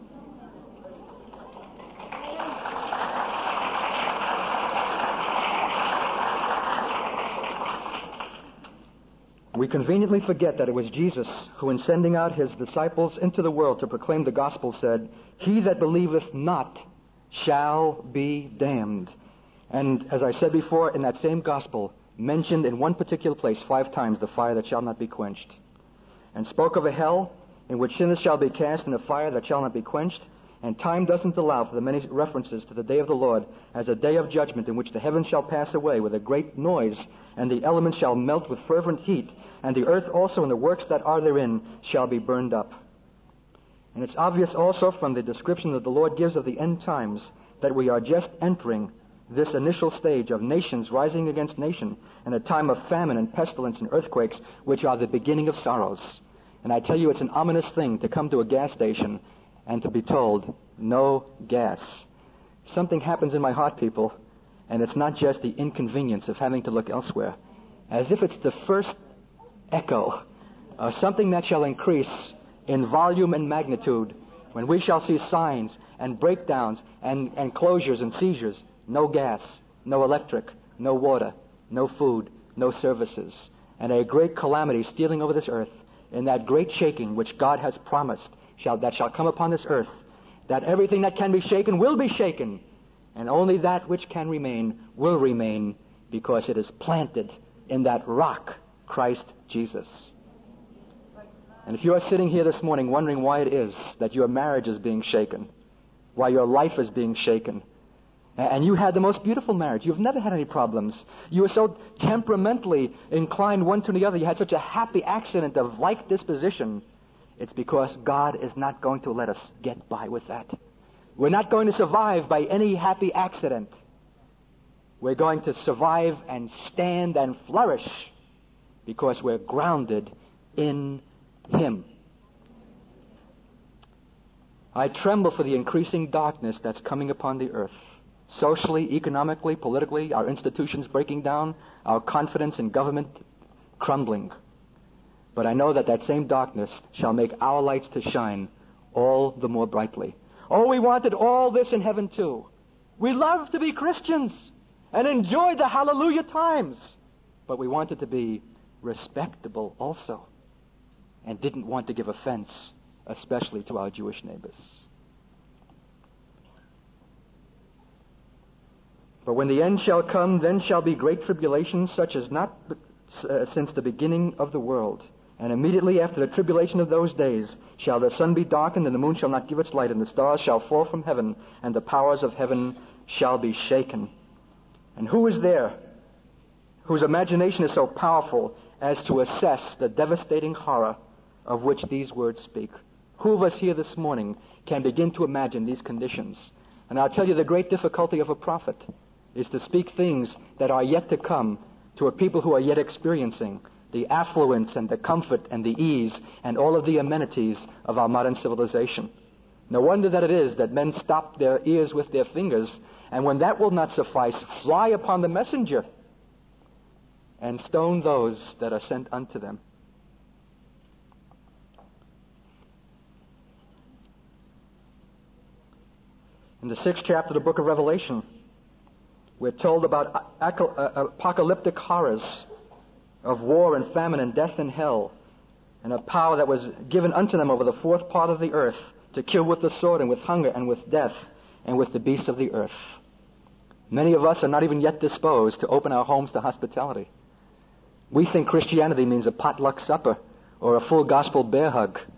We conveniently forget that it was Jesus who, in sending out his disciples into the world to proclaim the gospel, said, "He that believeth not shall be damned." And as I said before, in that same gospel, mentioned in one particular place five times the fire that shall not be quenched. And spoke of a hell in which sinners shall be cast in a fire that shall not be quenched. And time doesn't allow for the many references to the day of the Lord as a day of judgment in which the heavens shall pass away with a great noise, and the elements shall melt with fervent heat, and the earth also and the works that are therein shall be burned up. And it's obvious also from the description that the Lord gives of the end times that we are just entering this initial stage of nations rising against nation, and a time of famine and pestilence and earthquakes, which are the beginning of sorrows. And I tell you, it's an ominous thing to come to a gas station and to be told, no gas. Something happens in my heart, people, and it's not just the inconvenience of having to look elsewhere. As if it's the first echo of something that shall increase in volume and magnitude when we shall see signs and breakdowns and, and closures and seizures. No gas, no electric, no water, no food, no services, and a great calamity stealing over this earth in that great shaking which God has promised shall that shall come upon this earth, that everything that can be shaken will be shaken, and only that which can remain will remain, because it is planted in that rock, Christ Jesus. And if you are sitting here this morning wondering why it is that your marriage is being shaken, why your life is being shaken, and you had the most beautiful marriage, you've never had any problems, you were so temperamentally inclined one to the other, you had such a happy accident of like disposition, it's because God is not going to let us get by with that. We're not going to survive by any happy accident. We're going to survive and stand and flourish because we're grounded in Him. I tremble for the increasing darkness that's coming upon the earth. Socially, economically, politically, our institutions breaking down, our confidence in government crumbling. But I know that that same darkness shall make our lights to shine all the more brightly. Oh, we wanted all this in heaven too. We love to be Christians and enjoy the hallelujah times. But we wanted to be respectable also, and didn't want to give offense, especially to our Jewish neighbors. But when the end shall come, then shall be great tribulation, such as not uh, since the beginning of the world. And immediately after the tribulation of those days shall the sun be darkened, and the moon shall not give its light, and the stars shall fall from heaven, and the powers of heaven shall be shaken. And who is there whose imagination is so powerful as to assess the devastating horror of which these words speak? Who of us here this morning can begin to imagine these conditions? And I'll tell you, the great difficulty of a prophet is to speak things that are yet to come to a people who are yet experiencing the affluence and the comfort and the ease and all of the amenities of our modern civilization. No wonder that it is that men stop their ears with their fingers, and when that will not suffice, fly upon the messenger and stone those that are sent unto them. In the sixth chapter of the book of Revelation, we're told about apocalyptic horrors of war and famine and death and hell, and a power that was given unto them over the fourth part of the earth to kill with the sword and with hunger and with death and with the beasts of the earth. Many of us are not even yet disposed to open our homes to hospitality. We think Christianity means a potluck supper or a full gospel bear hug.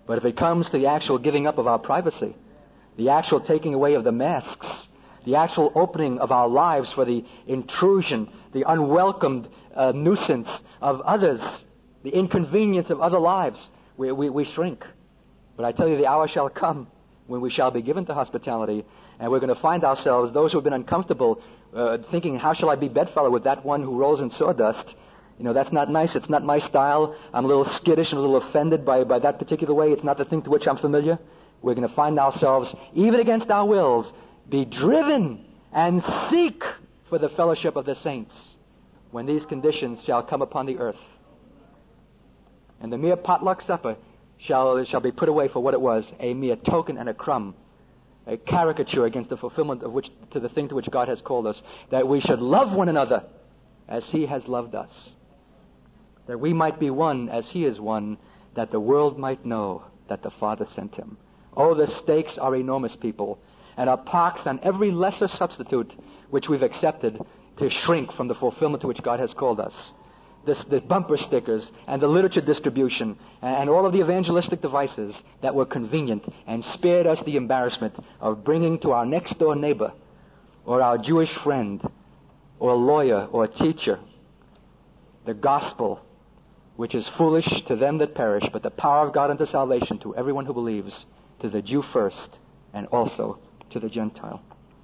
But if it comes to the actual giving up of our privacy, the actual taking away of the masks, the actual opening of our lives for the intrusion, the unwelcomed uh, nuisance of others, the inconvenience of other lives, we, we, we shrink. But I tell you, the hour shall come when we shall be given to hospitality, and we're going to find ourselves, those who have been uncomfortable, uh, thinking, how shall I be bedfellow with that one who rolls in sawdust? You know, that's not nice. It's not my style. I'm a little skittish and a little offended by, by that particular way. It's not the thing to which I'm familiar. We're going to find ourselves, even against our wills, be driven and seek for the fellowship of the saints when these conditions shall come upon the earth. And the mere potluck supper shall, shall be put away for what it was, a mere token and a crumb, a caricature against the fulfillment of which, to the thing to which God has called us, that we should love one another as He has loved us, that we might be one as He is one, that the world might know that the Father sent Him. Oh, the stakes are enormous, people, and are parked on every lesser substitute which we've accepted to shrink from the fulfillment to which God has called us. This, the bumper stickers and the literature distribution and all of the evangelistic devices that were convenient and spared us the embarrassment of bringing to our next door neighbor or our Jewish friend or lawyer or teacher the gospel, which is foolish to them that perish, but the power of God unto salvation to everyone who believes, to the Jew first and also to the Gentile.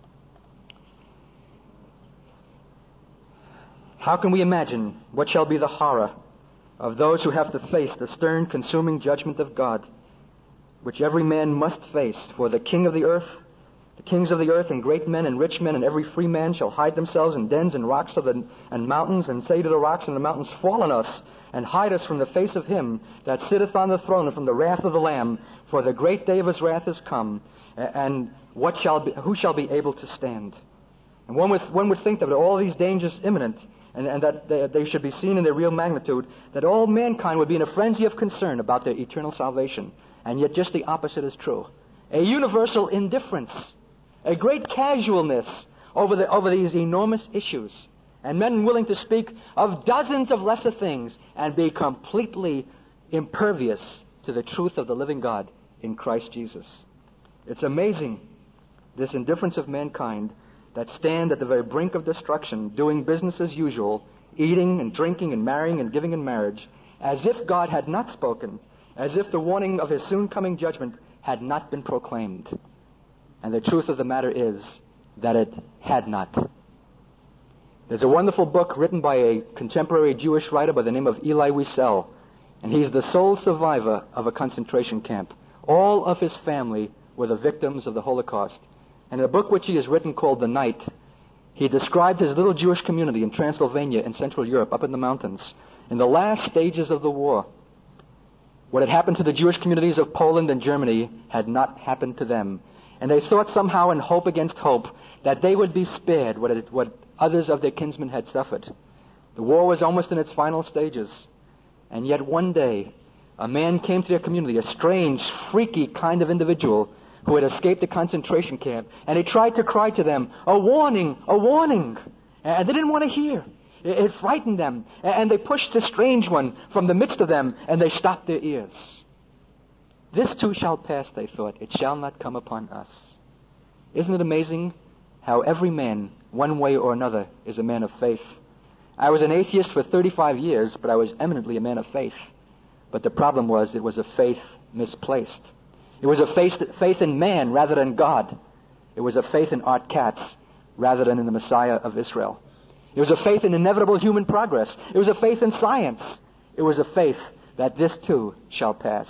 How can we imagine what shall be the horror of those who have to face the stern, consuming judgment of God, which every man must face? For the king of the earth, the kings of the earth, and great men and rich men, and every free man shall hide themselves in dens and rocks of the, and mountains, and say to the rocks and the mountains, fall on us, and hide us from the face of Him that sitteth on the throne, and from the wrath of the Lamb. For the great day of His wrath is come, and what shall be, who shall be able to stand? And one would, one would think that all these dangers imminent, and, and that they, they should be seen in their real magnitude, that all mankind would be in a frenzy of concern about their eternal salvation. And yet just the opposite is true. A universal indifference, a great casualness over, the, over these enormous issues, and men willing to speak of dozens of lesser things and be completely impervious to the truth of the living God in Christ Jesus. It's amazing, this indifference of mankind that stand at the very brink of destruction, doing business as usual, eating and drinking and marrying and giving in marriage, as if God had not spoken, as if the warning of His soon coming judgment had not been proclaimed. And the truth of the matter is that it had not. There's a wonderful book written by a contemporary Jewish writer by the name of Elie Wiesel, and he's the sole survivor of a concentration camp. All of his family were the victims of the Holocaust. And in a book which he has written called The Night, he described his little Jewish community in Transylvania in Central Europe, up in the mountains, in the last stages of the war. What had happened to the Jewish communities of Poland and Germany had not happened to them. And they thought somehow, in hope against hope, that they would be spared what, it, what others of their kinsmen had suffered. The war was almost in its final stages. And yet one day, a man came to their community, a strange, freaky kind of individual who had escaped the concentration camp, and he tried to cry to them, a warning, a warning. And they didn't want to hear. It, it frightened them. And they pushed the strange one from the midst of them, and they stopped their ears. This too shall pass, they thought. It shall not come upon us. Isn't it amazing how every man, one way or another, is a man of faith? I was an atheist for thirty-five years, but I was eminently a man of faith. But the problem was it was a faith misplaced. It was a faith, faith in man rather than God. It was a faith in Art Katz rather than in the Messiah of Israel. It was a faith in inevitable human progress. It was a faith in science. It was a faith that this too shall pass.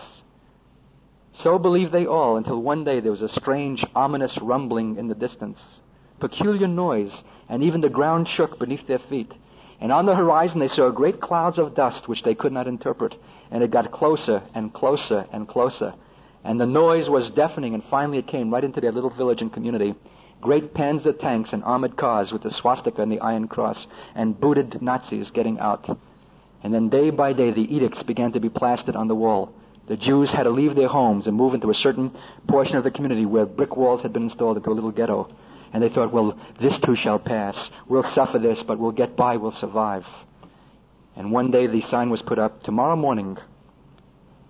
So believed they all until one day there was a strange, ominous rumbling in the distance, peculiar noise, and even the ground shook beneath their feet. And on the horizon they saw great clouds of dust which they could not interpret. And it got closer and closer and closer. And the noise was deafening, and finally it came right into their little village and community. Great Panzer tanks and armored cars with the swastika and the Iron Cross, and booted Nazis getting out. And then day by day the edicts began to be plastered on the wall. The Jews had to leave their homes and move into a certain portion of the community where brick walls had been installed into a little ghetto. And they thought, well, this too shall pass. We'll suffer this, but we'll get by, we'll survive. And one day the sign was put up, tomorrow morning,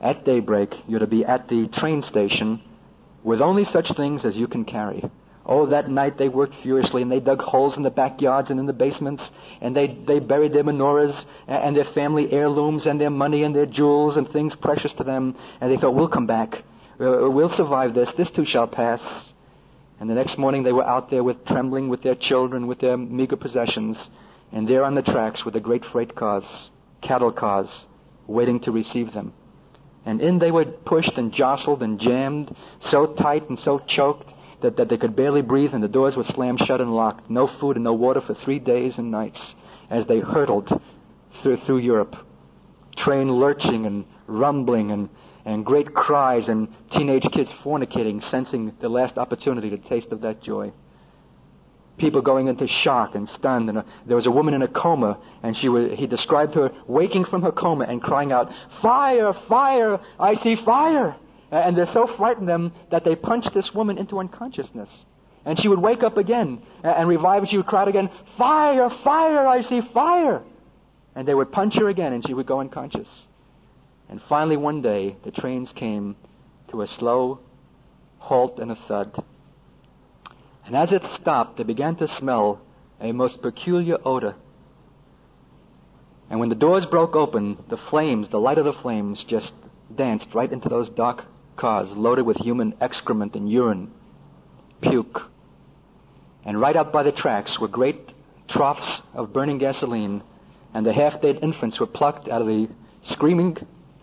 at daybreak, you're to be at the train station with only such things as you can carry. Oh, that night they worked furiously, and they dug holes in the backyards and in the basements, and they, they buried their menorahs and their family heirlooms and their money and their jewels and things precious to them. And they thought, we'll come back. Uh, we'll survive this. This too shall pass. And the next morning they were out there with trembling with their children, with their meager possessions, and there on the tracks were the great freight cars, cattle cars, waiting to receive them. And in they were pushed and jostled and jammed, so tight and so choked that, that they could barely breathe, and the doors were slammed shut and locked. No food and no water for three days and nights as they hurtled through, through Europe. Train lurching and rumbling and, and great cries and teenage kids fornicating, sensing the last opportunity to taste of that joy. People going into shock and stunned. And a, there was a woman in a coma, and she was, he described her waking from her coma and crying out, "Fire! Fire! I see fire!" And they're so frightened them that they punched this woman into unconsciousness. And she would wake up again and revive, and she would cry out again, "Fire! Fire! I see fire!" And they would punch her again, and she would go unconscious. And finally one day, the trains came to a slow halt and a thud. And as it stopped, they began to smell a most peculiar odor. And when the doors broke open, the flames, the light of the flames, just danced right into those dark cars loaded with human excrement and urine, puke. And right up by the tracks were great troughs of burning gasoline, and the half-dead infants were plucked out of the screaming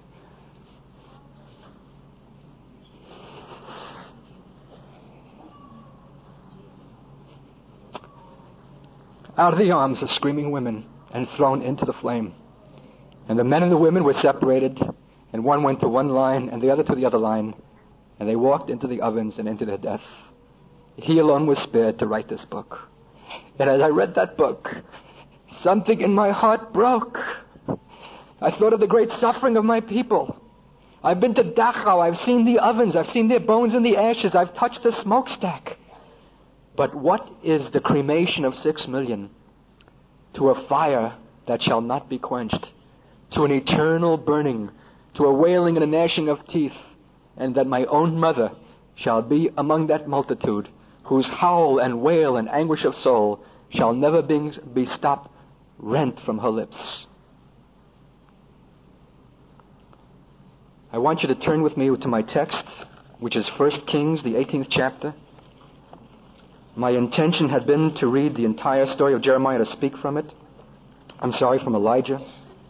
out of the arms of screaming women and thrown into the flame. And the men and the women were separated, and one went to one line and the other to the other line, and they walked into the ovens and into their death. He alone was spared to write this book. And as I read that book, something in my heart broke. I thought of the great suffering of my people. I've been to Dachau. I've seen the ovens. I've seen their bones in the ashes. I've touched the smokestack. But what is the cremation of six million to a fire that shall not be quenched, to an eternal burning, to a wailing and a gnashing of teeth, and that my own mother shall be among that multitude, whose howl and wail and anguish of soul shall never be, be stopped, rent from her lips. I want you to turn with me to my text, which is First Kings, the eighteenth chapter. My intention had been to read the entire story of Jeremiah, to speak from it. I'm sorry, from Elijah.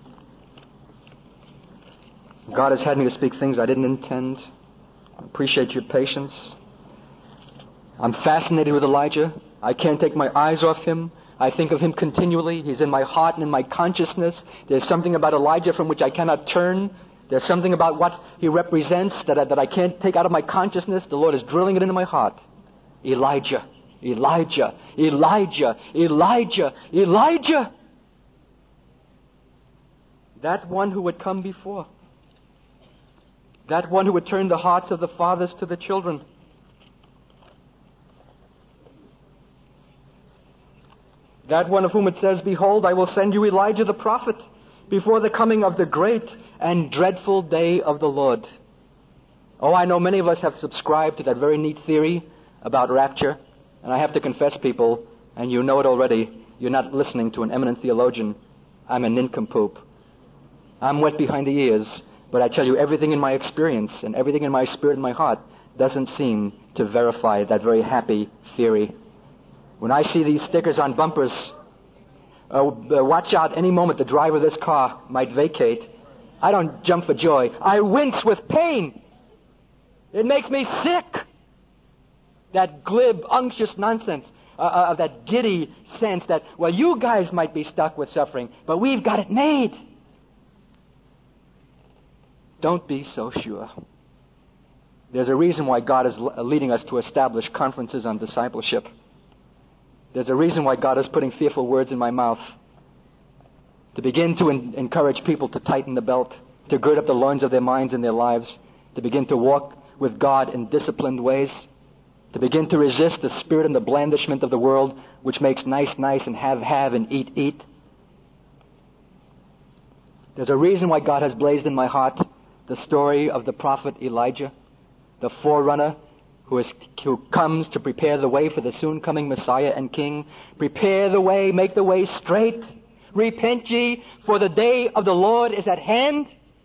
God has had me to speak things I didn't intend. I appreciate your patience. I'm fascinated with Elijah. I can't take my eyes off him. I think of him continually. He's in my heart and in my consciousness. There's something about Elijah from which I cannot turn. There's something about what he represents that I, that I can't take out of my consciousness. The Lord is drilling it into my heart. Elijah. Elijah, Elijah, Elijah, Elijah. That one who would come before. That one who would turn the hearts of the fathers to the children. That one of whom it says, "Behold, I will send you Elijah the prophet before the coming of the great and dreadful day of the Lord." Oh, I know many of us have subscribed to that very neat theory about rapture. And I have to confess, people, and you know it already, you're not listening to an eminent theologian. I'm a nincompoop. I'm wet behind the ears, but I tell you, everything in my experience and everything in my spirit and my heart doesn't seem to verify that very happy theory. When I see these stickers on bumpers, uh, watch out, any moment the driver of this car might vacate, I don't jump for joy. I wince with pain. It makes me sick. That glib, unctuous nonsense, uh, of that giddy sense that, well, you guys might be stuck with suffering, but we've got it made. Don't be so sure. There's a reason why God is leading us to establish conferences on discipleship. There's a reason why God is putting fearful words in my mouth. To begin to en- encourage people to tighten the belt, to gird up the loins of their minds and their lives, to begin to walk with God in disciplined ways, to begin to resist the spirit and the blandishment of the world, which makes nice, nice, and have, have, and eat, eat. There's a reason why God has blazed in my heart the story of the prophet Elijah, the forerunner who, is, who comes to prepare the way for the soon coming Messiah and King. Prepare the way, make the way straight. Repent ye, for the day of the Lord is at hand.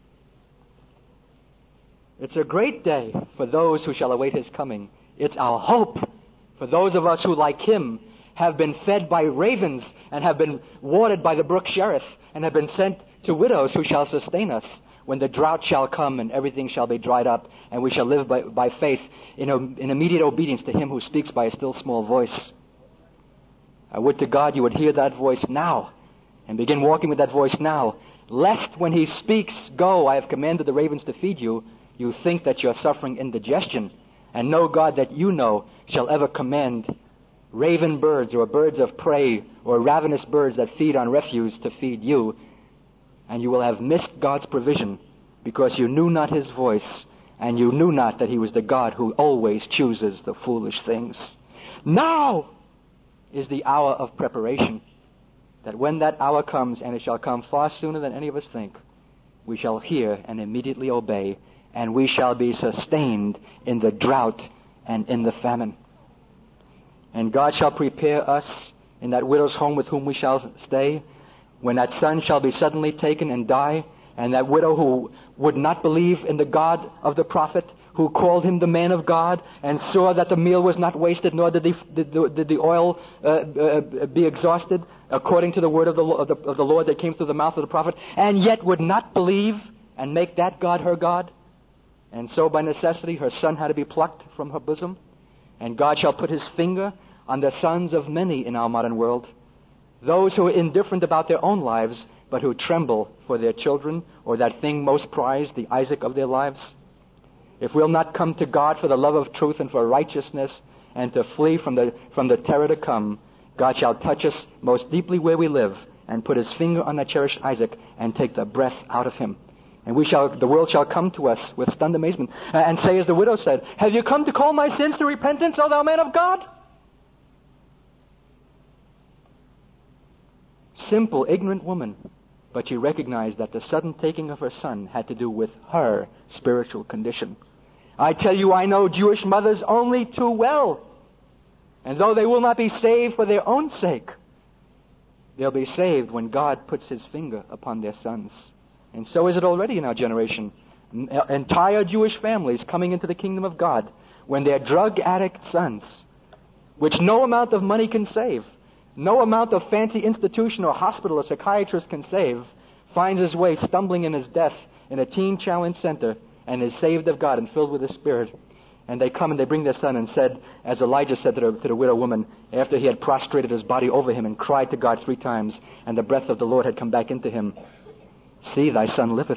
It's a great day for those who shall await his coming. It's our hope for those of us who, like him, have been fed by ravens and have been watered by the brook Cherith and have been sent to widows who shall sustain us when the drought shall come and everything shall be dried up, and we shall live by, by faith in, in immediate obedience to him who speaks by a still small voice. I would to God you would hear that voice now and begin walking with that voice now, lest when he speaks, go, I have commanded the ravens to feed you, you think that you're suffering indigestion, and no God that you know shall ever command raven birds or birds of prey or ravenous birds that feed on refuse to feed you. And you will have missed God's provision because you knew not his voice, and you knew not that he was the God who always chooses the foolish things. Now is the hour of preparation, that when that hour comes, and it shall come far sooner than any of us think, we shall hear and immediately obey, and we shall be sustained in the drought and in the famine. And God shall prepare us in that widow's home with whom we shall stay, when that son shall be suddenly taken and die, and that widow who would not believe in the God of the prophet, who called him the man of God, and saw that the meal was not wasted, nor did the, did the, did the oil uh, uh, be exhausted, according to the word of the, of, the, of the Lord that came through the mouth of the prophet, and yet would not believe and make that God her God. And so by necessity her son had to be plucked from her bosom. And God shall put his finger on the sons of many in our modern world, those who are indifferent about their own lives, but who tremble for their children, or that thing most prized, the Isaac of their lives. If we'll not come to God for the love of truth and for righteousness, and to flee from the from the terror to come, God shall touch us most deeply where we live, and put his finger on that cherished Isaac, and take the breath out of him. And we shall, the world shall come to us with stunned amazement, and say as the widow said, have you come to call my sins to repentance, O thou man of God? Simple, ignorant woman, but she recognized that the sudden taking of her son had to do with her spiritual condition. I tell you, I know Jewish mothers only too well. And though they will not be saved for their own sake, they'll be saved when God puts his finger upon their sons. And so is it already in our generation. Entire Jewish families coming into the kingdom of God when their drug addict sons, which no amount of money can save, no amount of fancy institution or hospital or psychiatrist can save, finds his way stumbling in his death in a teen challenge center and is saved of God and filled with the Spirit. And they come and they bring their son and said, as Elijah said to the, to the widow woman, after he had prostrated his body over him and cried to God three times, and the breath of the Lord had come back into him, see, thy son liveth.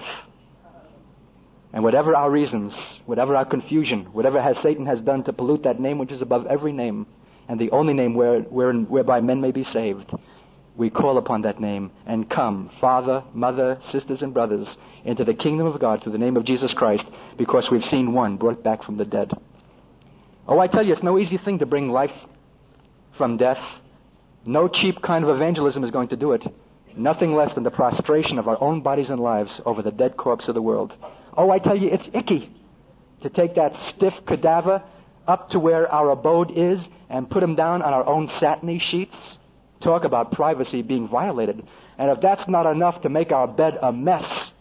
And whatever our reasons, whatever our confusion, whatever has Satan has done to pollute that name which is above every name, and the only name where, where, whereby men may be saved, we call upon that name and come, father, mother, sisters, and brothers, into the kingdom of God through the name of Jesus Christ, because we've seen one brought back from the dead. Oh, I tell you, it's no easy thing to bring life from death. No cheap kind of evangelism is going to do it. Nothing less than the prostration of our own bodies and lives over the dead corpse of the world. Oh, I tell you, it's icky to take that stiff cadaver up to where our abode is and put him down on our own satiny sheets. Talk about privacy being violated. And if that's not enough to make our bed a mess,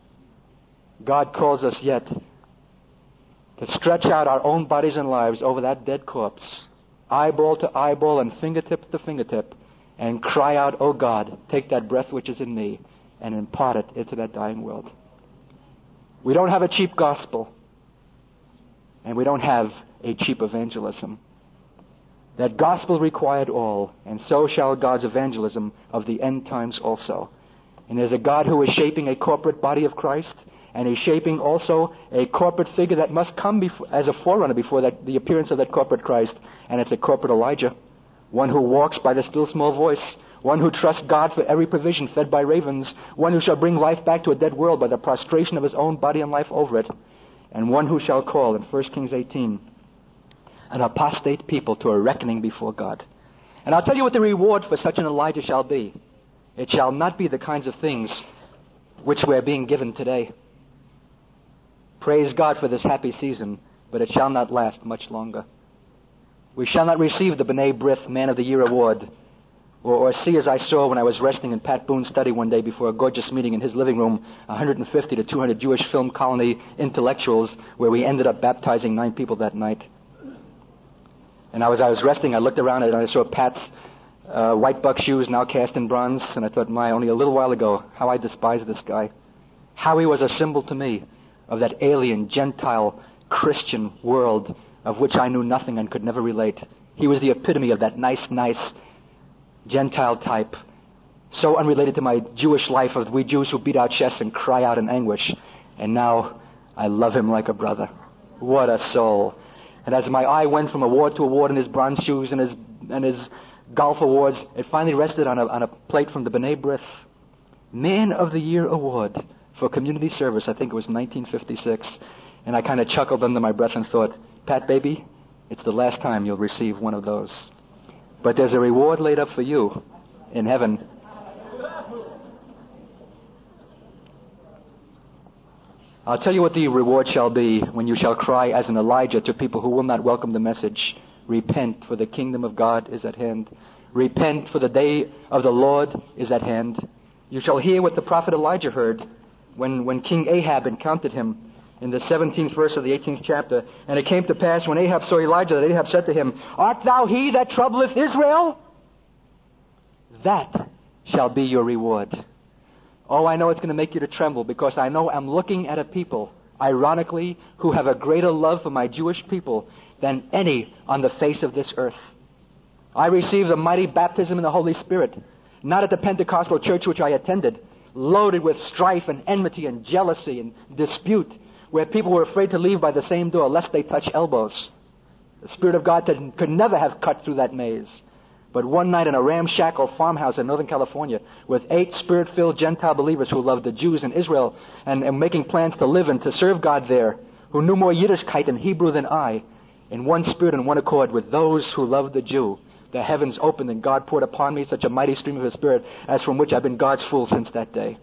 God calls us yet to stretch out our own bodies and lives over that dead corpse, eyeball to eyeball and fingertip to fingertip, and cry out, oh God, take that breath which is in me and impart it into that dying world. We don't have a cheap gospel, and we don't have a cheap evangelism. That gospel required all, and so shall God's evangelism of the end times also. And there's a God who is shaping a corporate body of Christ, and he's shaping also a corporate figure that must come before, as a forerunner before that, the appearance of that corporate Christ, and it's a corporate Elijah. One who walks by the still small voice, one who trusts God for every provision fed by ravens, one who shall bring life back to a dead world by the prostration of his own body and life over it, and one who shall call, in First Kings eighteen, an apostate people to a reckoning before God. And I'll tell you what the reward for such an Elijah shall be. It shall not be the kinds of things which we're being given today. Praise God for this happy season, but it shall not last much longer. We shall not receive the B'nai B'rith Man of the Year award, or, or see as I saw when I was resting in Pat Boone's study one day before a gorgeous meeting in his living room, one hundred fifty to two hundred Jewish film colony intellectuals, where we ended up baptizing nine people that night. And I was, I was resting, I looked around and I saw Pat's uh, white buck shoes now cast in bronze, and I thought, my, only a little while ago, how I despised this guy. How he was a symbol to me of that alien, Gentile, Christian world of which I knew nothing and could never relate. He was the epitome of that nice, nice Gentile type, so unrelated to my Jewish life of we Jews who beat our chests and cry out in anguish. And now I love him like a brother. What a soul. And as my eye went from award to award in his bronze shoes and his and his golf awards, it finally rested on a, on a plate from the B'nai B'rith Man of the Year Award for community service. I think it was nineteen fifty-six. And I kind of chuckled under my breath and thought, Pat, baby, it's the last time you'll receive one of those. But there's a reward laid up for you in heaven. I'll tell you what the reward shall be when you shall cry as an Elijah to people who will not welcome the message. Repent, for the kingdom of God is at hand. Repent, for the day of the Lord is at hand. You shall hear what the prophet Elijah heard when, when King Ahab encountered him in the seventeenth verse of the eighteenth chapter. And it came to pass when Ahab saw Elijah that Ahab said to him, Art thou he that troubleth Israel? That shall be your reward. Oh, I know it's going to make you to tremble, because I know I'm looking at a people, ironically, who have a greater love for my Jewish people than any on the face of this earth. I received a mighty baptism in the Holy Spirit, not at the Pentecostal church which I attended, loaded with strife and enmity and jealousy and dispute, where people were afraid to leave by the same door lest they touch elbows. The Spirit of God could, could never have cut through that maze. But one night in a ramshackle farmhouse in Northern California with eight Spirit-filled Gentile believers who loved the Jews in Israel and, and making plans to live and to serve God there, who knew more Yiddishkeit and Hebrew than I, in one spirit and one accord with those who loved the Jew, the heavens opened and God poured upon me such a mighty stream of His Spirit as from which I've been God's fool since that day.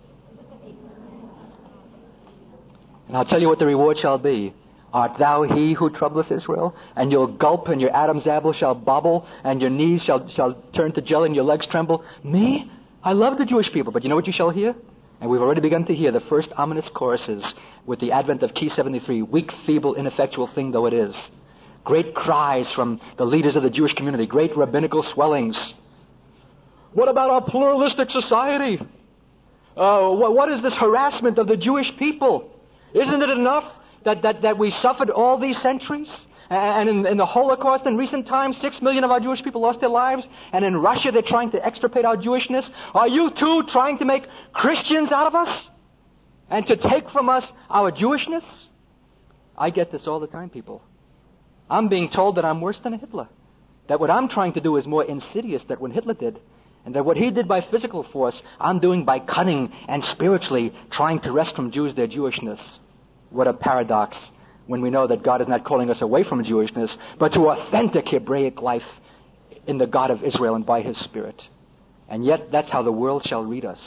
And I'll tell you what the reward shall be. Art thou he who troubleth Israel? And you'll gulp, and your Adam's apple shall bobble, and your knees shall, shall turn to jelly, and your legs tremble. Me? I love the Jewish people, but you know what you shall hear? And we've already begun to hear the first ominous choruses with the advent of Key seventy-three, weak, feeble, ineffectual thing though it is. Great cries from the leaders of the Jewish community, great rabbinical swellings. What about our pluralistic society? Uh, what, what is this harassment of the Jewish people? Isn't it enough That, that, that we suffered all these centuries? And in, in the Holocaust in recent times, six million of our Jewish people lost their lives. And in Russia, they're trying to extirpate our Jewishness. Are you too trying to make Christians out of us? And to take from us our Jewishness? I get this all the time, people. I'm being told that I'm worse than Hitler. That what I'm trying to do is more insidious than what Hitler did. And that what he did by physical force, I'm doing by cunning and spiritually trying to wrest from Jews their Jewishness. What a paradox when we know that God is not calling us away from Jewishness, but to authentic Hebraic life in the God of Israel and by His Spirit. And yet that's how the world shall read us.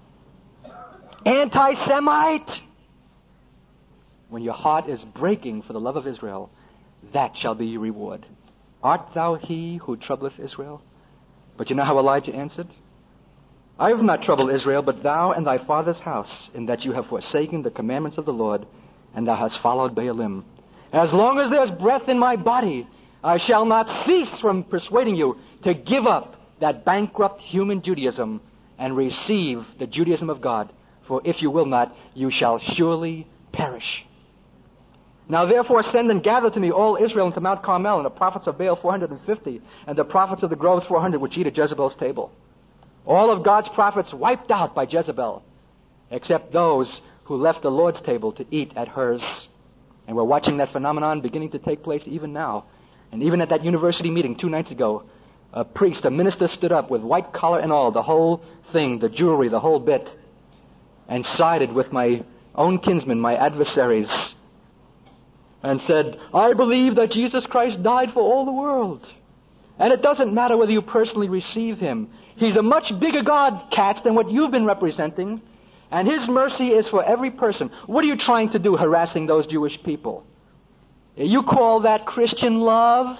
Anti-Semite! When your heart is breaking for the love of Israel, that shall be your reward. Art thou he who troubleth Israel? But you know how Elijah answered? I have not troubled Israel, but thou and thy father's house, in that you have forsaken the commandments of the Lord, and thou hast followed Baalim. As long as there's breath in my body, I shall not cease from persuading you to give up that bankrupt human Judaism and receive the Judaism of God. For if you will not, you shall surely perish. Now therefore send and gather to me all Israel into Mount Carmel, and the prophets of Baal four hundred fifty, and the prophets of the groves four hundred, which eat at Jezebel's table. All of God's prophets wiped out by Jezebel, except those who left the Lord's table to eat at hers. And we're watching that phenomenon beginning to take place even now. And even at that university meeting two nights ago, a priest, a minister stood up with white collar and all, the whole thing, the jewelry, the whole bit, and sided with my own kinsmen, my adversaries, and said, I believe that Jesus Christ died for all the world. And it doesn't matter whether you personally receive Him. He's a much bigger God, cats, than what you've been representing. And His mercy is for every person. What are you trying to do harassing those Jewish people? You call that Christian love?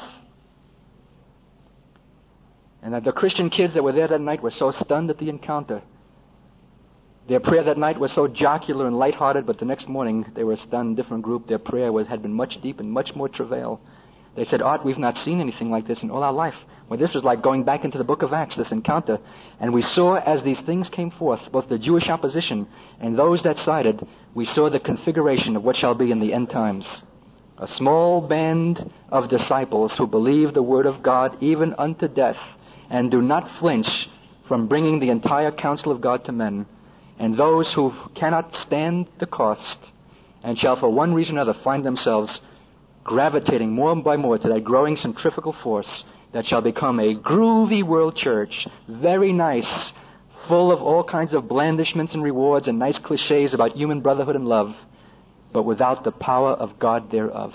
And that the Christian kids that were there that night were so stunned at the encounter. Their prayer that night was so jocular and lighthearted, but the next morning they were a stunned, different group. Their prayer was had been much deep and much more travail. They said, Art, we've not seen anything like this in all our life. Well, this was like going back into the book of Acts, this encounter. And we saw as these things came forth, both the Jewish opposition and those that sided, we saw the configuration of what shall be in the end times. A small band of disciples who believe the word of God even unto death and do not flinch from bringing the entire counsel of God to men. And those who cannot stand the cost and shall for one reason or other find themselves gravitating more by more to that growing centrifugal force that shall become a groovy world church, very nice, full of all kinds of blandishments and rewards and nice cliches about human brotherhood and love, but without the power of God thereof.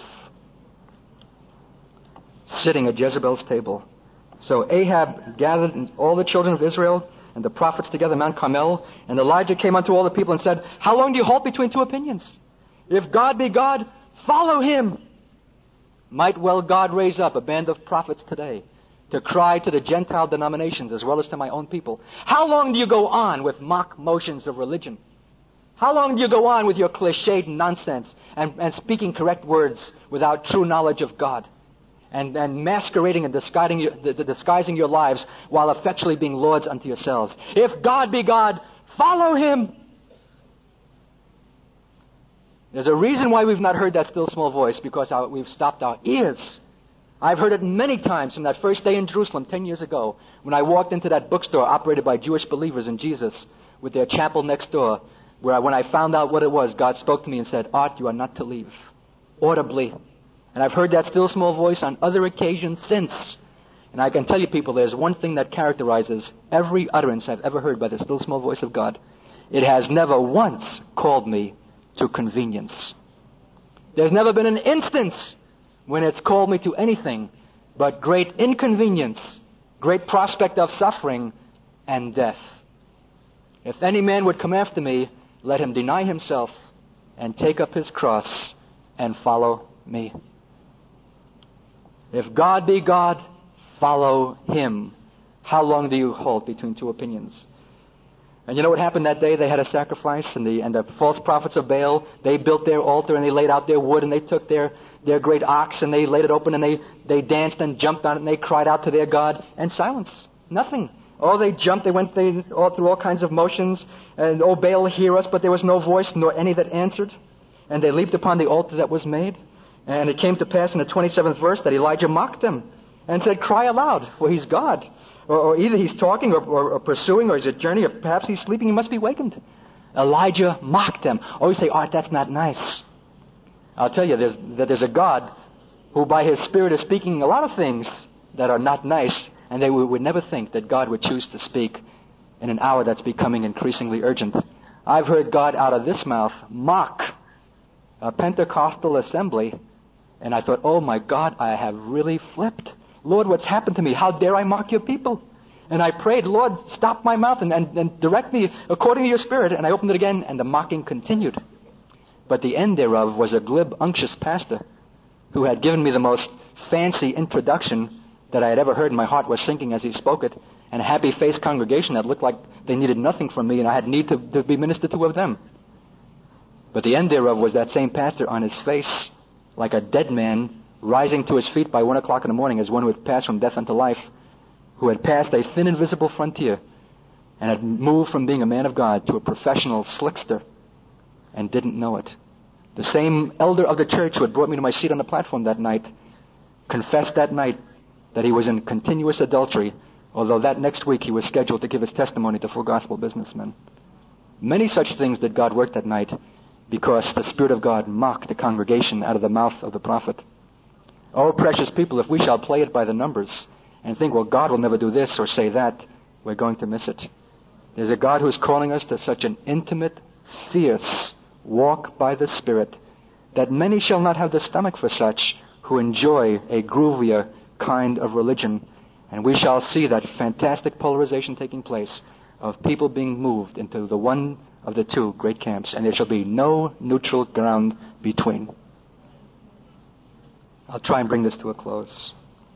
Sitting at Jezebel's table. So Ahab gathered all the children of Israel and the prophets together at Mount Carmel, and Elijah came unto all the people and said, How long do you halt between two opinions? If God be God, follow Him. Might well God raise up a band of prophets today to cry to the Gentile denominations as well as to my own people. How long do you go on with mock motions of religion? How long do you go on with your cliched nonsense and, and speaking correct words without true knowledge of God? And, and masquerading and disguising your, the, the disguising your lives while effectually being lords unto yourselves. If God be God, follow Him. There's a reason why we've not heard that still small voice, because our, we've stopped our ears. I've heard it many times from that first day in Jerusalem ten years ago when I walked into that bookstore operated by Jewish believers in Jesus with their chapel next door, where I, when I found out what it was, God spoke to me and said, Art, you are not to leave. Audibly. And I've heard that still small voice on other occasions since. And I can tell you people, there's one thing that characterizes every utterance I've ever heard by the still small voice of God. It has never once called me to convenience. There's never been an instance when it's called me to anything but great inconvenience, great prospect of suffering, and death. If any man would come after me, let him deny himself and take up his cross and follow me. If God be God, follow Him. How long do you halt between two opinions? And you know what happened that day? They had a sacrifice, and the and the false prophets of Baal, they built their altar, and they laid out their wood, and they took their, their great ox, and they laid it open, and they, they danced and jumped on it, and they cried out to their God, and silence. Nothing. Oh, they jumped, they went they, all through all kinds of motions, and, oh, Baal, hear us, but there was no voice, nor any that answered. And they leaped upon the altar that was made. And it came to pass in the twenty-seventh verse that Elijah mocked them and said, Cry aloud, for He's God. Or, or either He's talking or, or, or pursuing, or He's a journey, or perhaps He's sleeping, He must be wakened. Elijah mocked them. Oh, you say, Art, that's not nice. I'll tell you there's, that there's a God who by His Spirit is speaking a lot of things that are not nice, and they would never think that God would choose to speak in an hour that's becoming increasingly urgent. I've heard God out of this mouth mock a Pentecostal assembly, and I thought, oh my God, I have really flipped. Lord, what's happened to me? How dare I mock your people? And I prayed, Lord, stop my mouth and, and, and direct me according to your Spirit. And I opened it again, and the mocking continued. But the end thereof was a glib, unctuous pastor who had given me the most fancy introduction that I had ever heard, and my heart was sinking as he spoke it, and a happy-faced congregation that looked like they needed nothing from me, and I had need to, to be ministered to of them. But the end thereof was that same pastor on his face, like a dead man, rising to his feet by one o'clock in the morning as one who had passed from death unto life, who had passed a thin, invisible frontier and had moved from being a man of God to a professional slickster and didn't know it. The same elder of the church who had brought me to my seat on the platform that night confessed that night that he was in continuous adultery, although that next week he was scheduled to give his testimony to full gospel businessmen. Many such things did God work that night, because the Spirit of God mocked the congregation out of the mouth of the prophet. Oh, precious people, if we shall play it by the numbers and think, well, God will never do this or say that, we're going to miss it. There's a God who's calling us to such an intimate, fierce walk by the Spirit that many shall not have the stomach for such who enjoy a groovier kind of religion. And we shall see that fantastic polarization taking place of people being moved into the one of the two great camps, and there shall be no neutral ground between. I'll try and bring this to a close.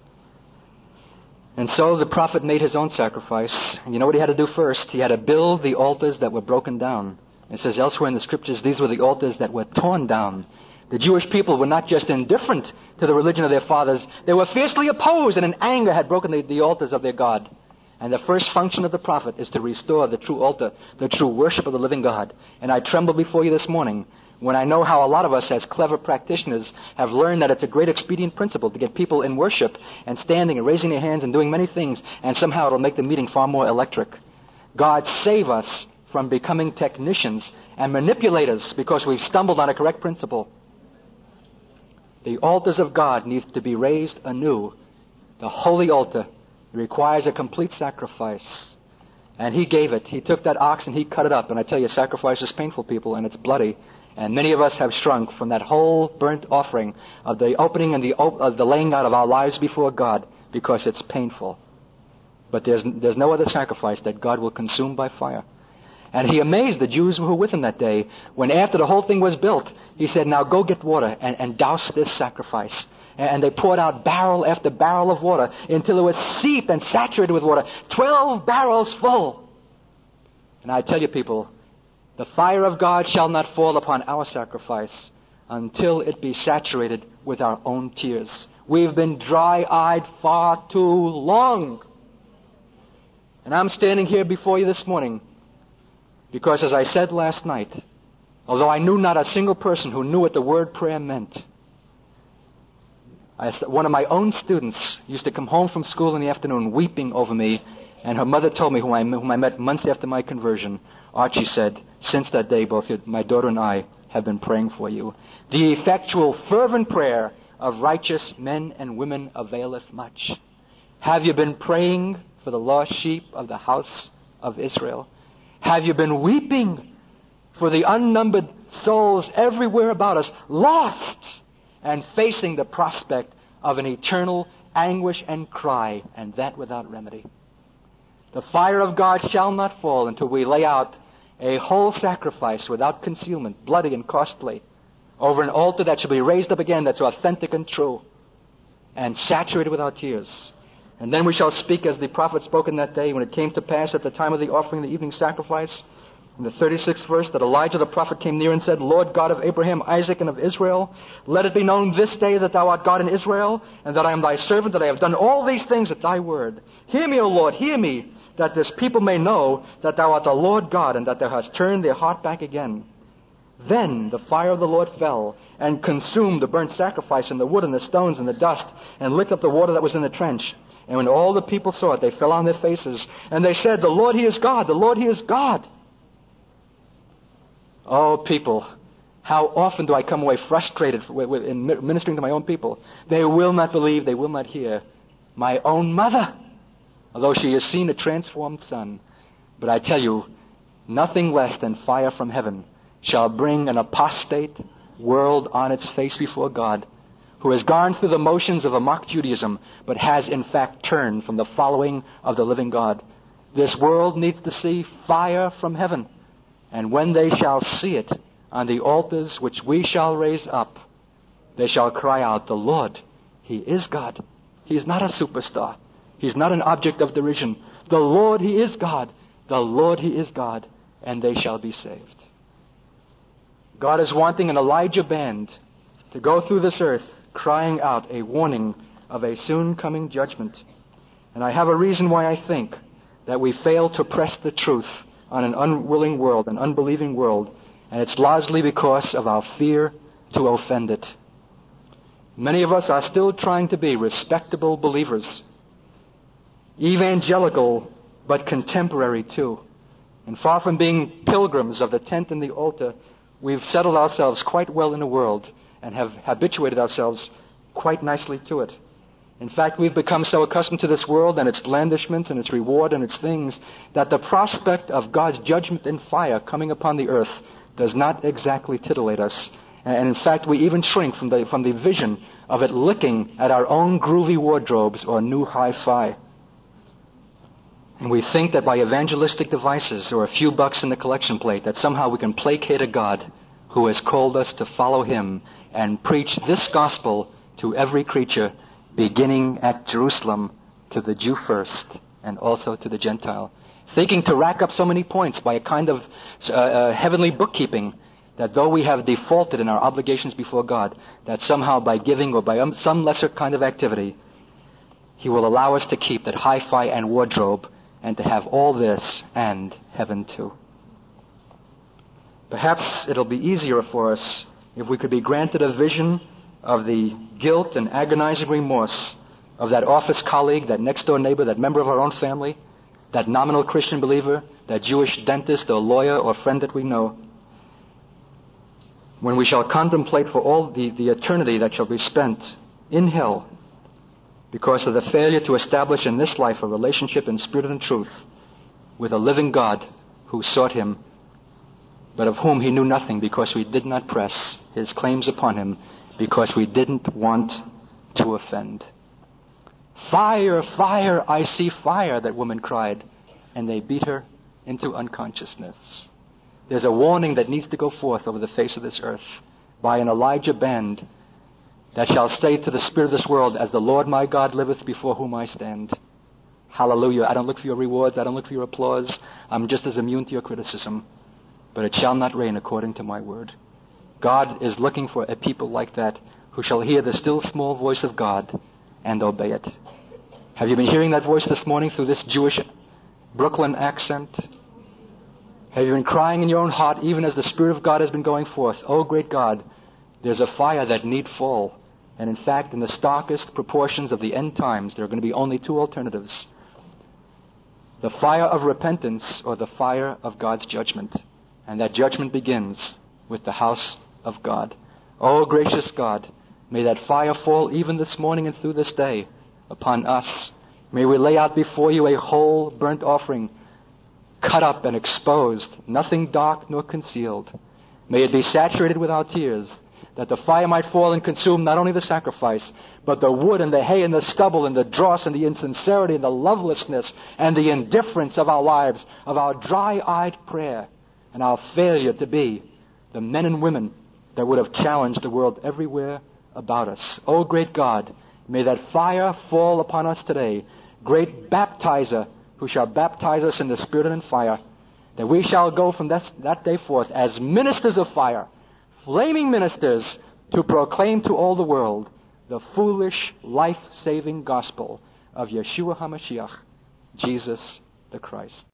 And so the prophet made his own sacrifice. And you know what he had to do first? He had to build the altars that were broken down. It says elsewhere in the scriptures, these were the altars that were torn down. The Jewish people were not just indifferent to the religion of their fathers. They were fiercely opposed and in anger had broken the, the altars of their God. And the first function of the prophet is to restore the true altar, the true worship of the living God. And I tremble before you this morning when I know how a lot of us as clever practitioners have learned that it's a great expedient principle to get people in worship and standing and raising their hands and doing many things, and somehow it'll make the meeting far more electric. God save us from becoming technicians and manipulators because we've stumbled on a correct principle. The altars of God need to be raised anew. The holy altar requires a complete sacrifice. And he gave it. He took that ox and he cut it up. And I tell you, sacrifice is painful, people, and it's bloody. And many of us have shrunk from that whole burnt offering of the opening and the, op- of the laying out of our lives before God because it's painful. But there's, there's no other sacrifice that God will consume by fire. And he amazed the Jews who were with him that day when after the whole thing was built, he said, now go get water and, and douse this sacrifice. And they poured out barrel after barrel of water until it was seeped and saturated with water. Twelve barrels full. And I tell you, people, the fire of God shall not fall upon our sacrifice until it be saturated with our own tears. We've been dry-eyed far too long. And I'm standing here before you this morning because, as I said last night, although I knew not a single person who knew what the word prayer meant, I, one of my own students used to come home from school in the afternoon weeping over me, and her mother told me, whom I, whom I met months after my conversion, Archie said, since that day, both my daughter and I have been praying for you. The effectual, fervent prayer of righteous men and women availeth much. Have you been praying for the lost sheep of the house of Israel? Have you been weeping for the unnumbered souls everywhere about us, lost, and facing the prospect of an eternal anguish and cry, and that without remedy? The fire of God shall not fall until we lay out a whole sacrifice without concealment, bloody and costly, over an altar that shall be raised up again that's authentic and true, and saturated with our tears. And then we shall speak as the prophet spoke in that day when it came to pass at the time of the offering, the evening sacrifice, in the thirty-sixth verse, that Elijah the prophet came near and said, Lord God of Abraham, Isaac, and of Israel, let it be known this day that thou art God in Israel, and that I am thy servant, that I have done all these things at thy word. Hear me, O Lord, hear me, that this people may know that thou art the Lord God, and that thou hast turned their heart back again. Then the fire of the Lord fell, and consumed the burnt sacrifice, and the wood, and the stones, and the dust, and licked up the water that was in the trench. And when all the people saw it, they fell on their faces, and they said, the Lord, He is God, the Lord, He is God. Oh, people, how often do I come away frustrated in ministering to my own people? They will not believe, they will not hear. My own mother, although she has seen a transformed son. But I tell you, nothing less than fire from heaven shall bring an apostate world on its face before God, who has gone through the motions of a mock Judaism, but has in fact turned from the following of the living God. This world needs to see fire from heaven. And when they shall see it on the altars which we shall raise up, they shall cry out, the Lord, He is God. He is not a superstar. He is not an object of derision. The Lord, He is God. The Lord, He is God. And they shall be saved. God is wanting an Elijah band to go through this earth crying out a warning of a soon coming judgment. And I have a reason why I think that we fail to press the truth on an unwilling world, an unbelieving world, and it's largely because of our fear to offend it. Many of us are still trying to be respectable believers, evangelical but contemporary too. And far from being pilgrims of the tent and the altar, we've settled ourselves quite well in the world and have habituated ourselves quite nicely to it. In fact, we've become so accustomed to this world and its blandishments and its reward and its things that the prospect of God's judgment and fire coming upon the earth does not exactly titillate us. And in fact, we even shrink from the, from the vision of it licking at our own groovy wardrobes or new hi-fi. And we think that by evangelistic devices or a few bucks in the collection plate that somehow we can placate a God who has called us to follow him and preach this gospel to every creature, beginning at Jerusalem, to the Jew first and also to the Gentile. Thinking to rack up so many points by a kind of uh, uh, heavenly bookkeeping that though we have defaulted in our obligations before God, that somehow by giving or by um, some lesser kind of activity, he will allow us to keep that hi-fi and wardrobe and to have all this and heaven too. Perhaps it'll be easier for us if we could be granted a vision of the guilt and agonizing remorse of that office colleague, that next-door neighbor, that member of our own family, that nominal Christian believer, that Jewish dentist or lawyer or friend that we know, when we shall contemplate for all the, the eternity that shall be spent in hell because of the failure to establish in this life a relationship in spirit and truth with a living God who sought him, but of whom he knew nothing because we did not press his claims upon him because we didn't want to offend. Fire, fire, I see fire, that woman cried, and they beat her into unconsciousness. There's a warning that needs to go forth over the face of this earth by an Elijah band that shall say to the spirit of this world, as the Lord my God liveth before whom I stand. Hallelujah. I don't look for your rewards. I don't look for your applause. I'm just as immune to your criticism. But it shall not rain according to my word. God is looking for a people like that who shall hear the still small voice of God and obey it. Have you been hearing that voice this morning through this Jewish Brooklyn accent? Have you been crying in your own heart even as the Spirit of God has been going forth? Oh, great God, there's a fire that need fall. And in fact, in the starkest proportions of the end times, there are going to be only two alternatives. The fire of repentance or the fire of God's judgment. And that judgment begins with the house of God. Oh, gracious God, may that fire fall even this morning and through this day upon us. May we lay out before you a whole burnt offering, cut up and exposed, nothing dark nor concealed. May it be saturated with our tears, that the fire might fall and consume not only the sacrifice, but the wood and the hay and the stubble and the dross and the insincerity and the lovelessness and the indifference of our lives, of our dry-eyed prayer and our failure to be the men and women that would have challenged the world everywhere about us. Oh, great God, may that fire fall upon us today, great baptizer who shall baptize us in the Spirit and in fire, that we shall go from that, that day forth as ministers of fire, flaming ministers, to proclaim to all the world the foolish, life-saving gospel of Yeshua HaMashiach, Jesus the Christ.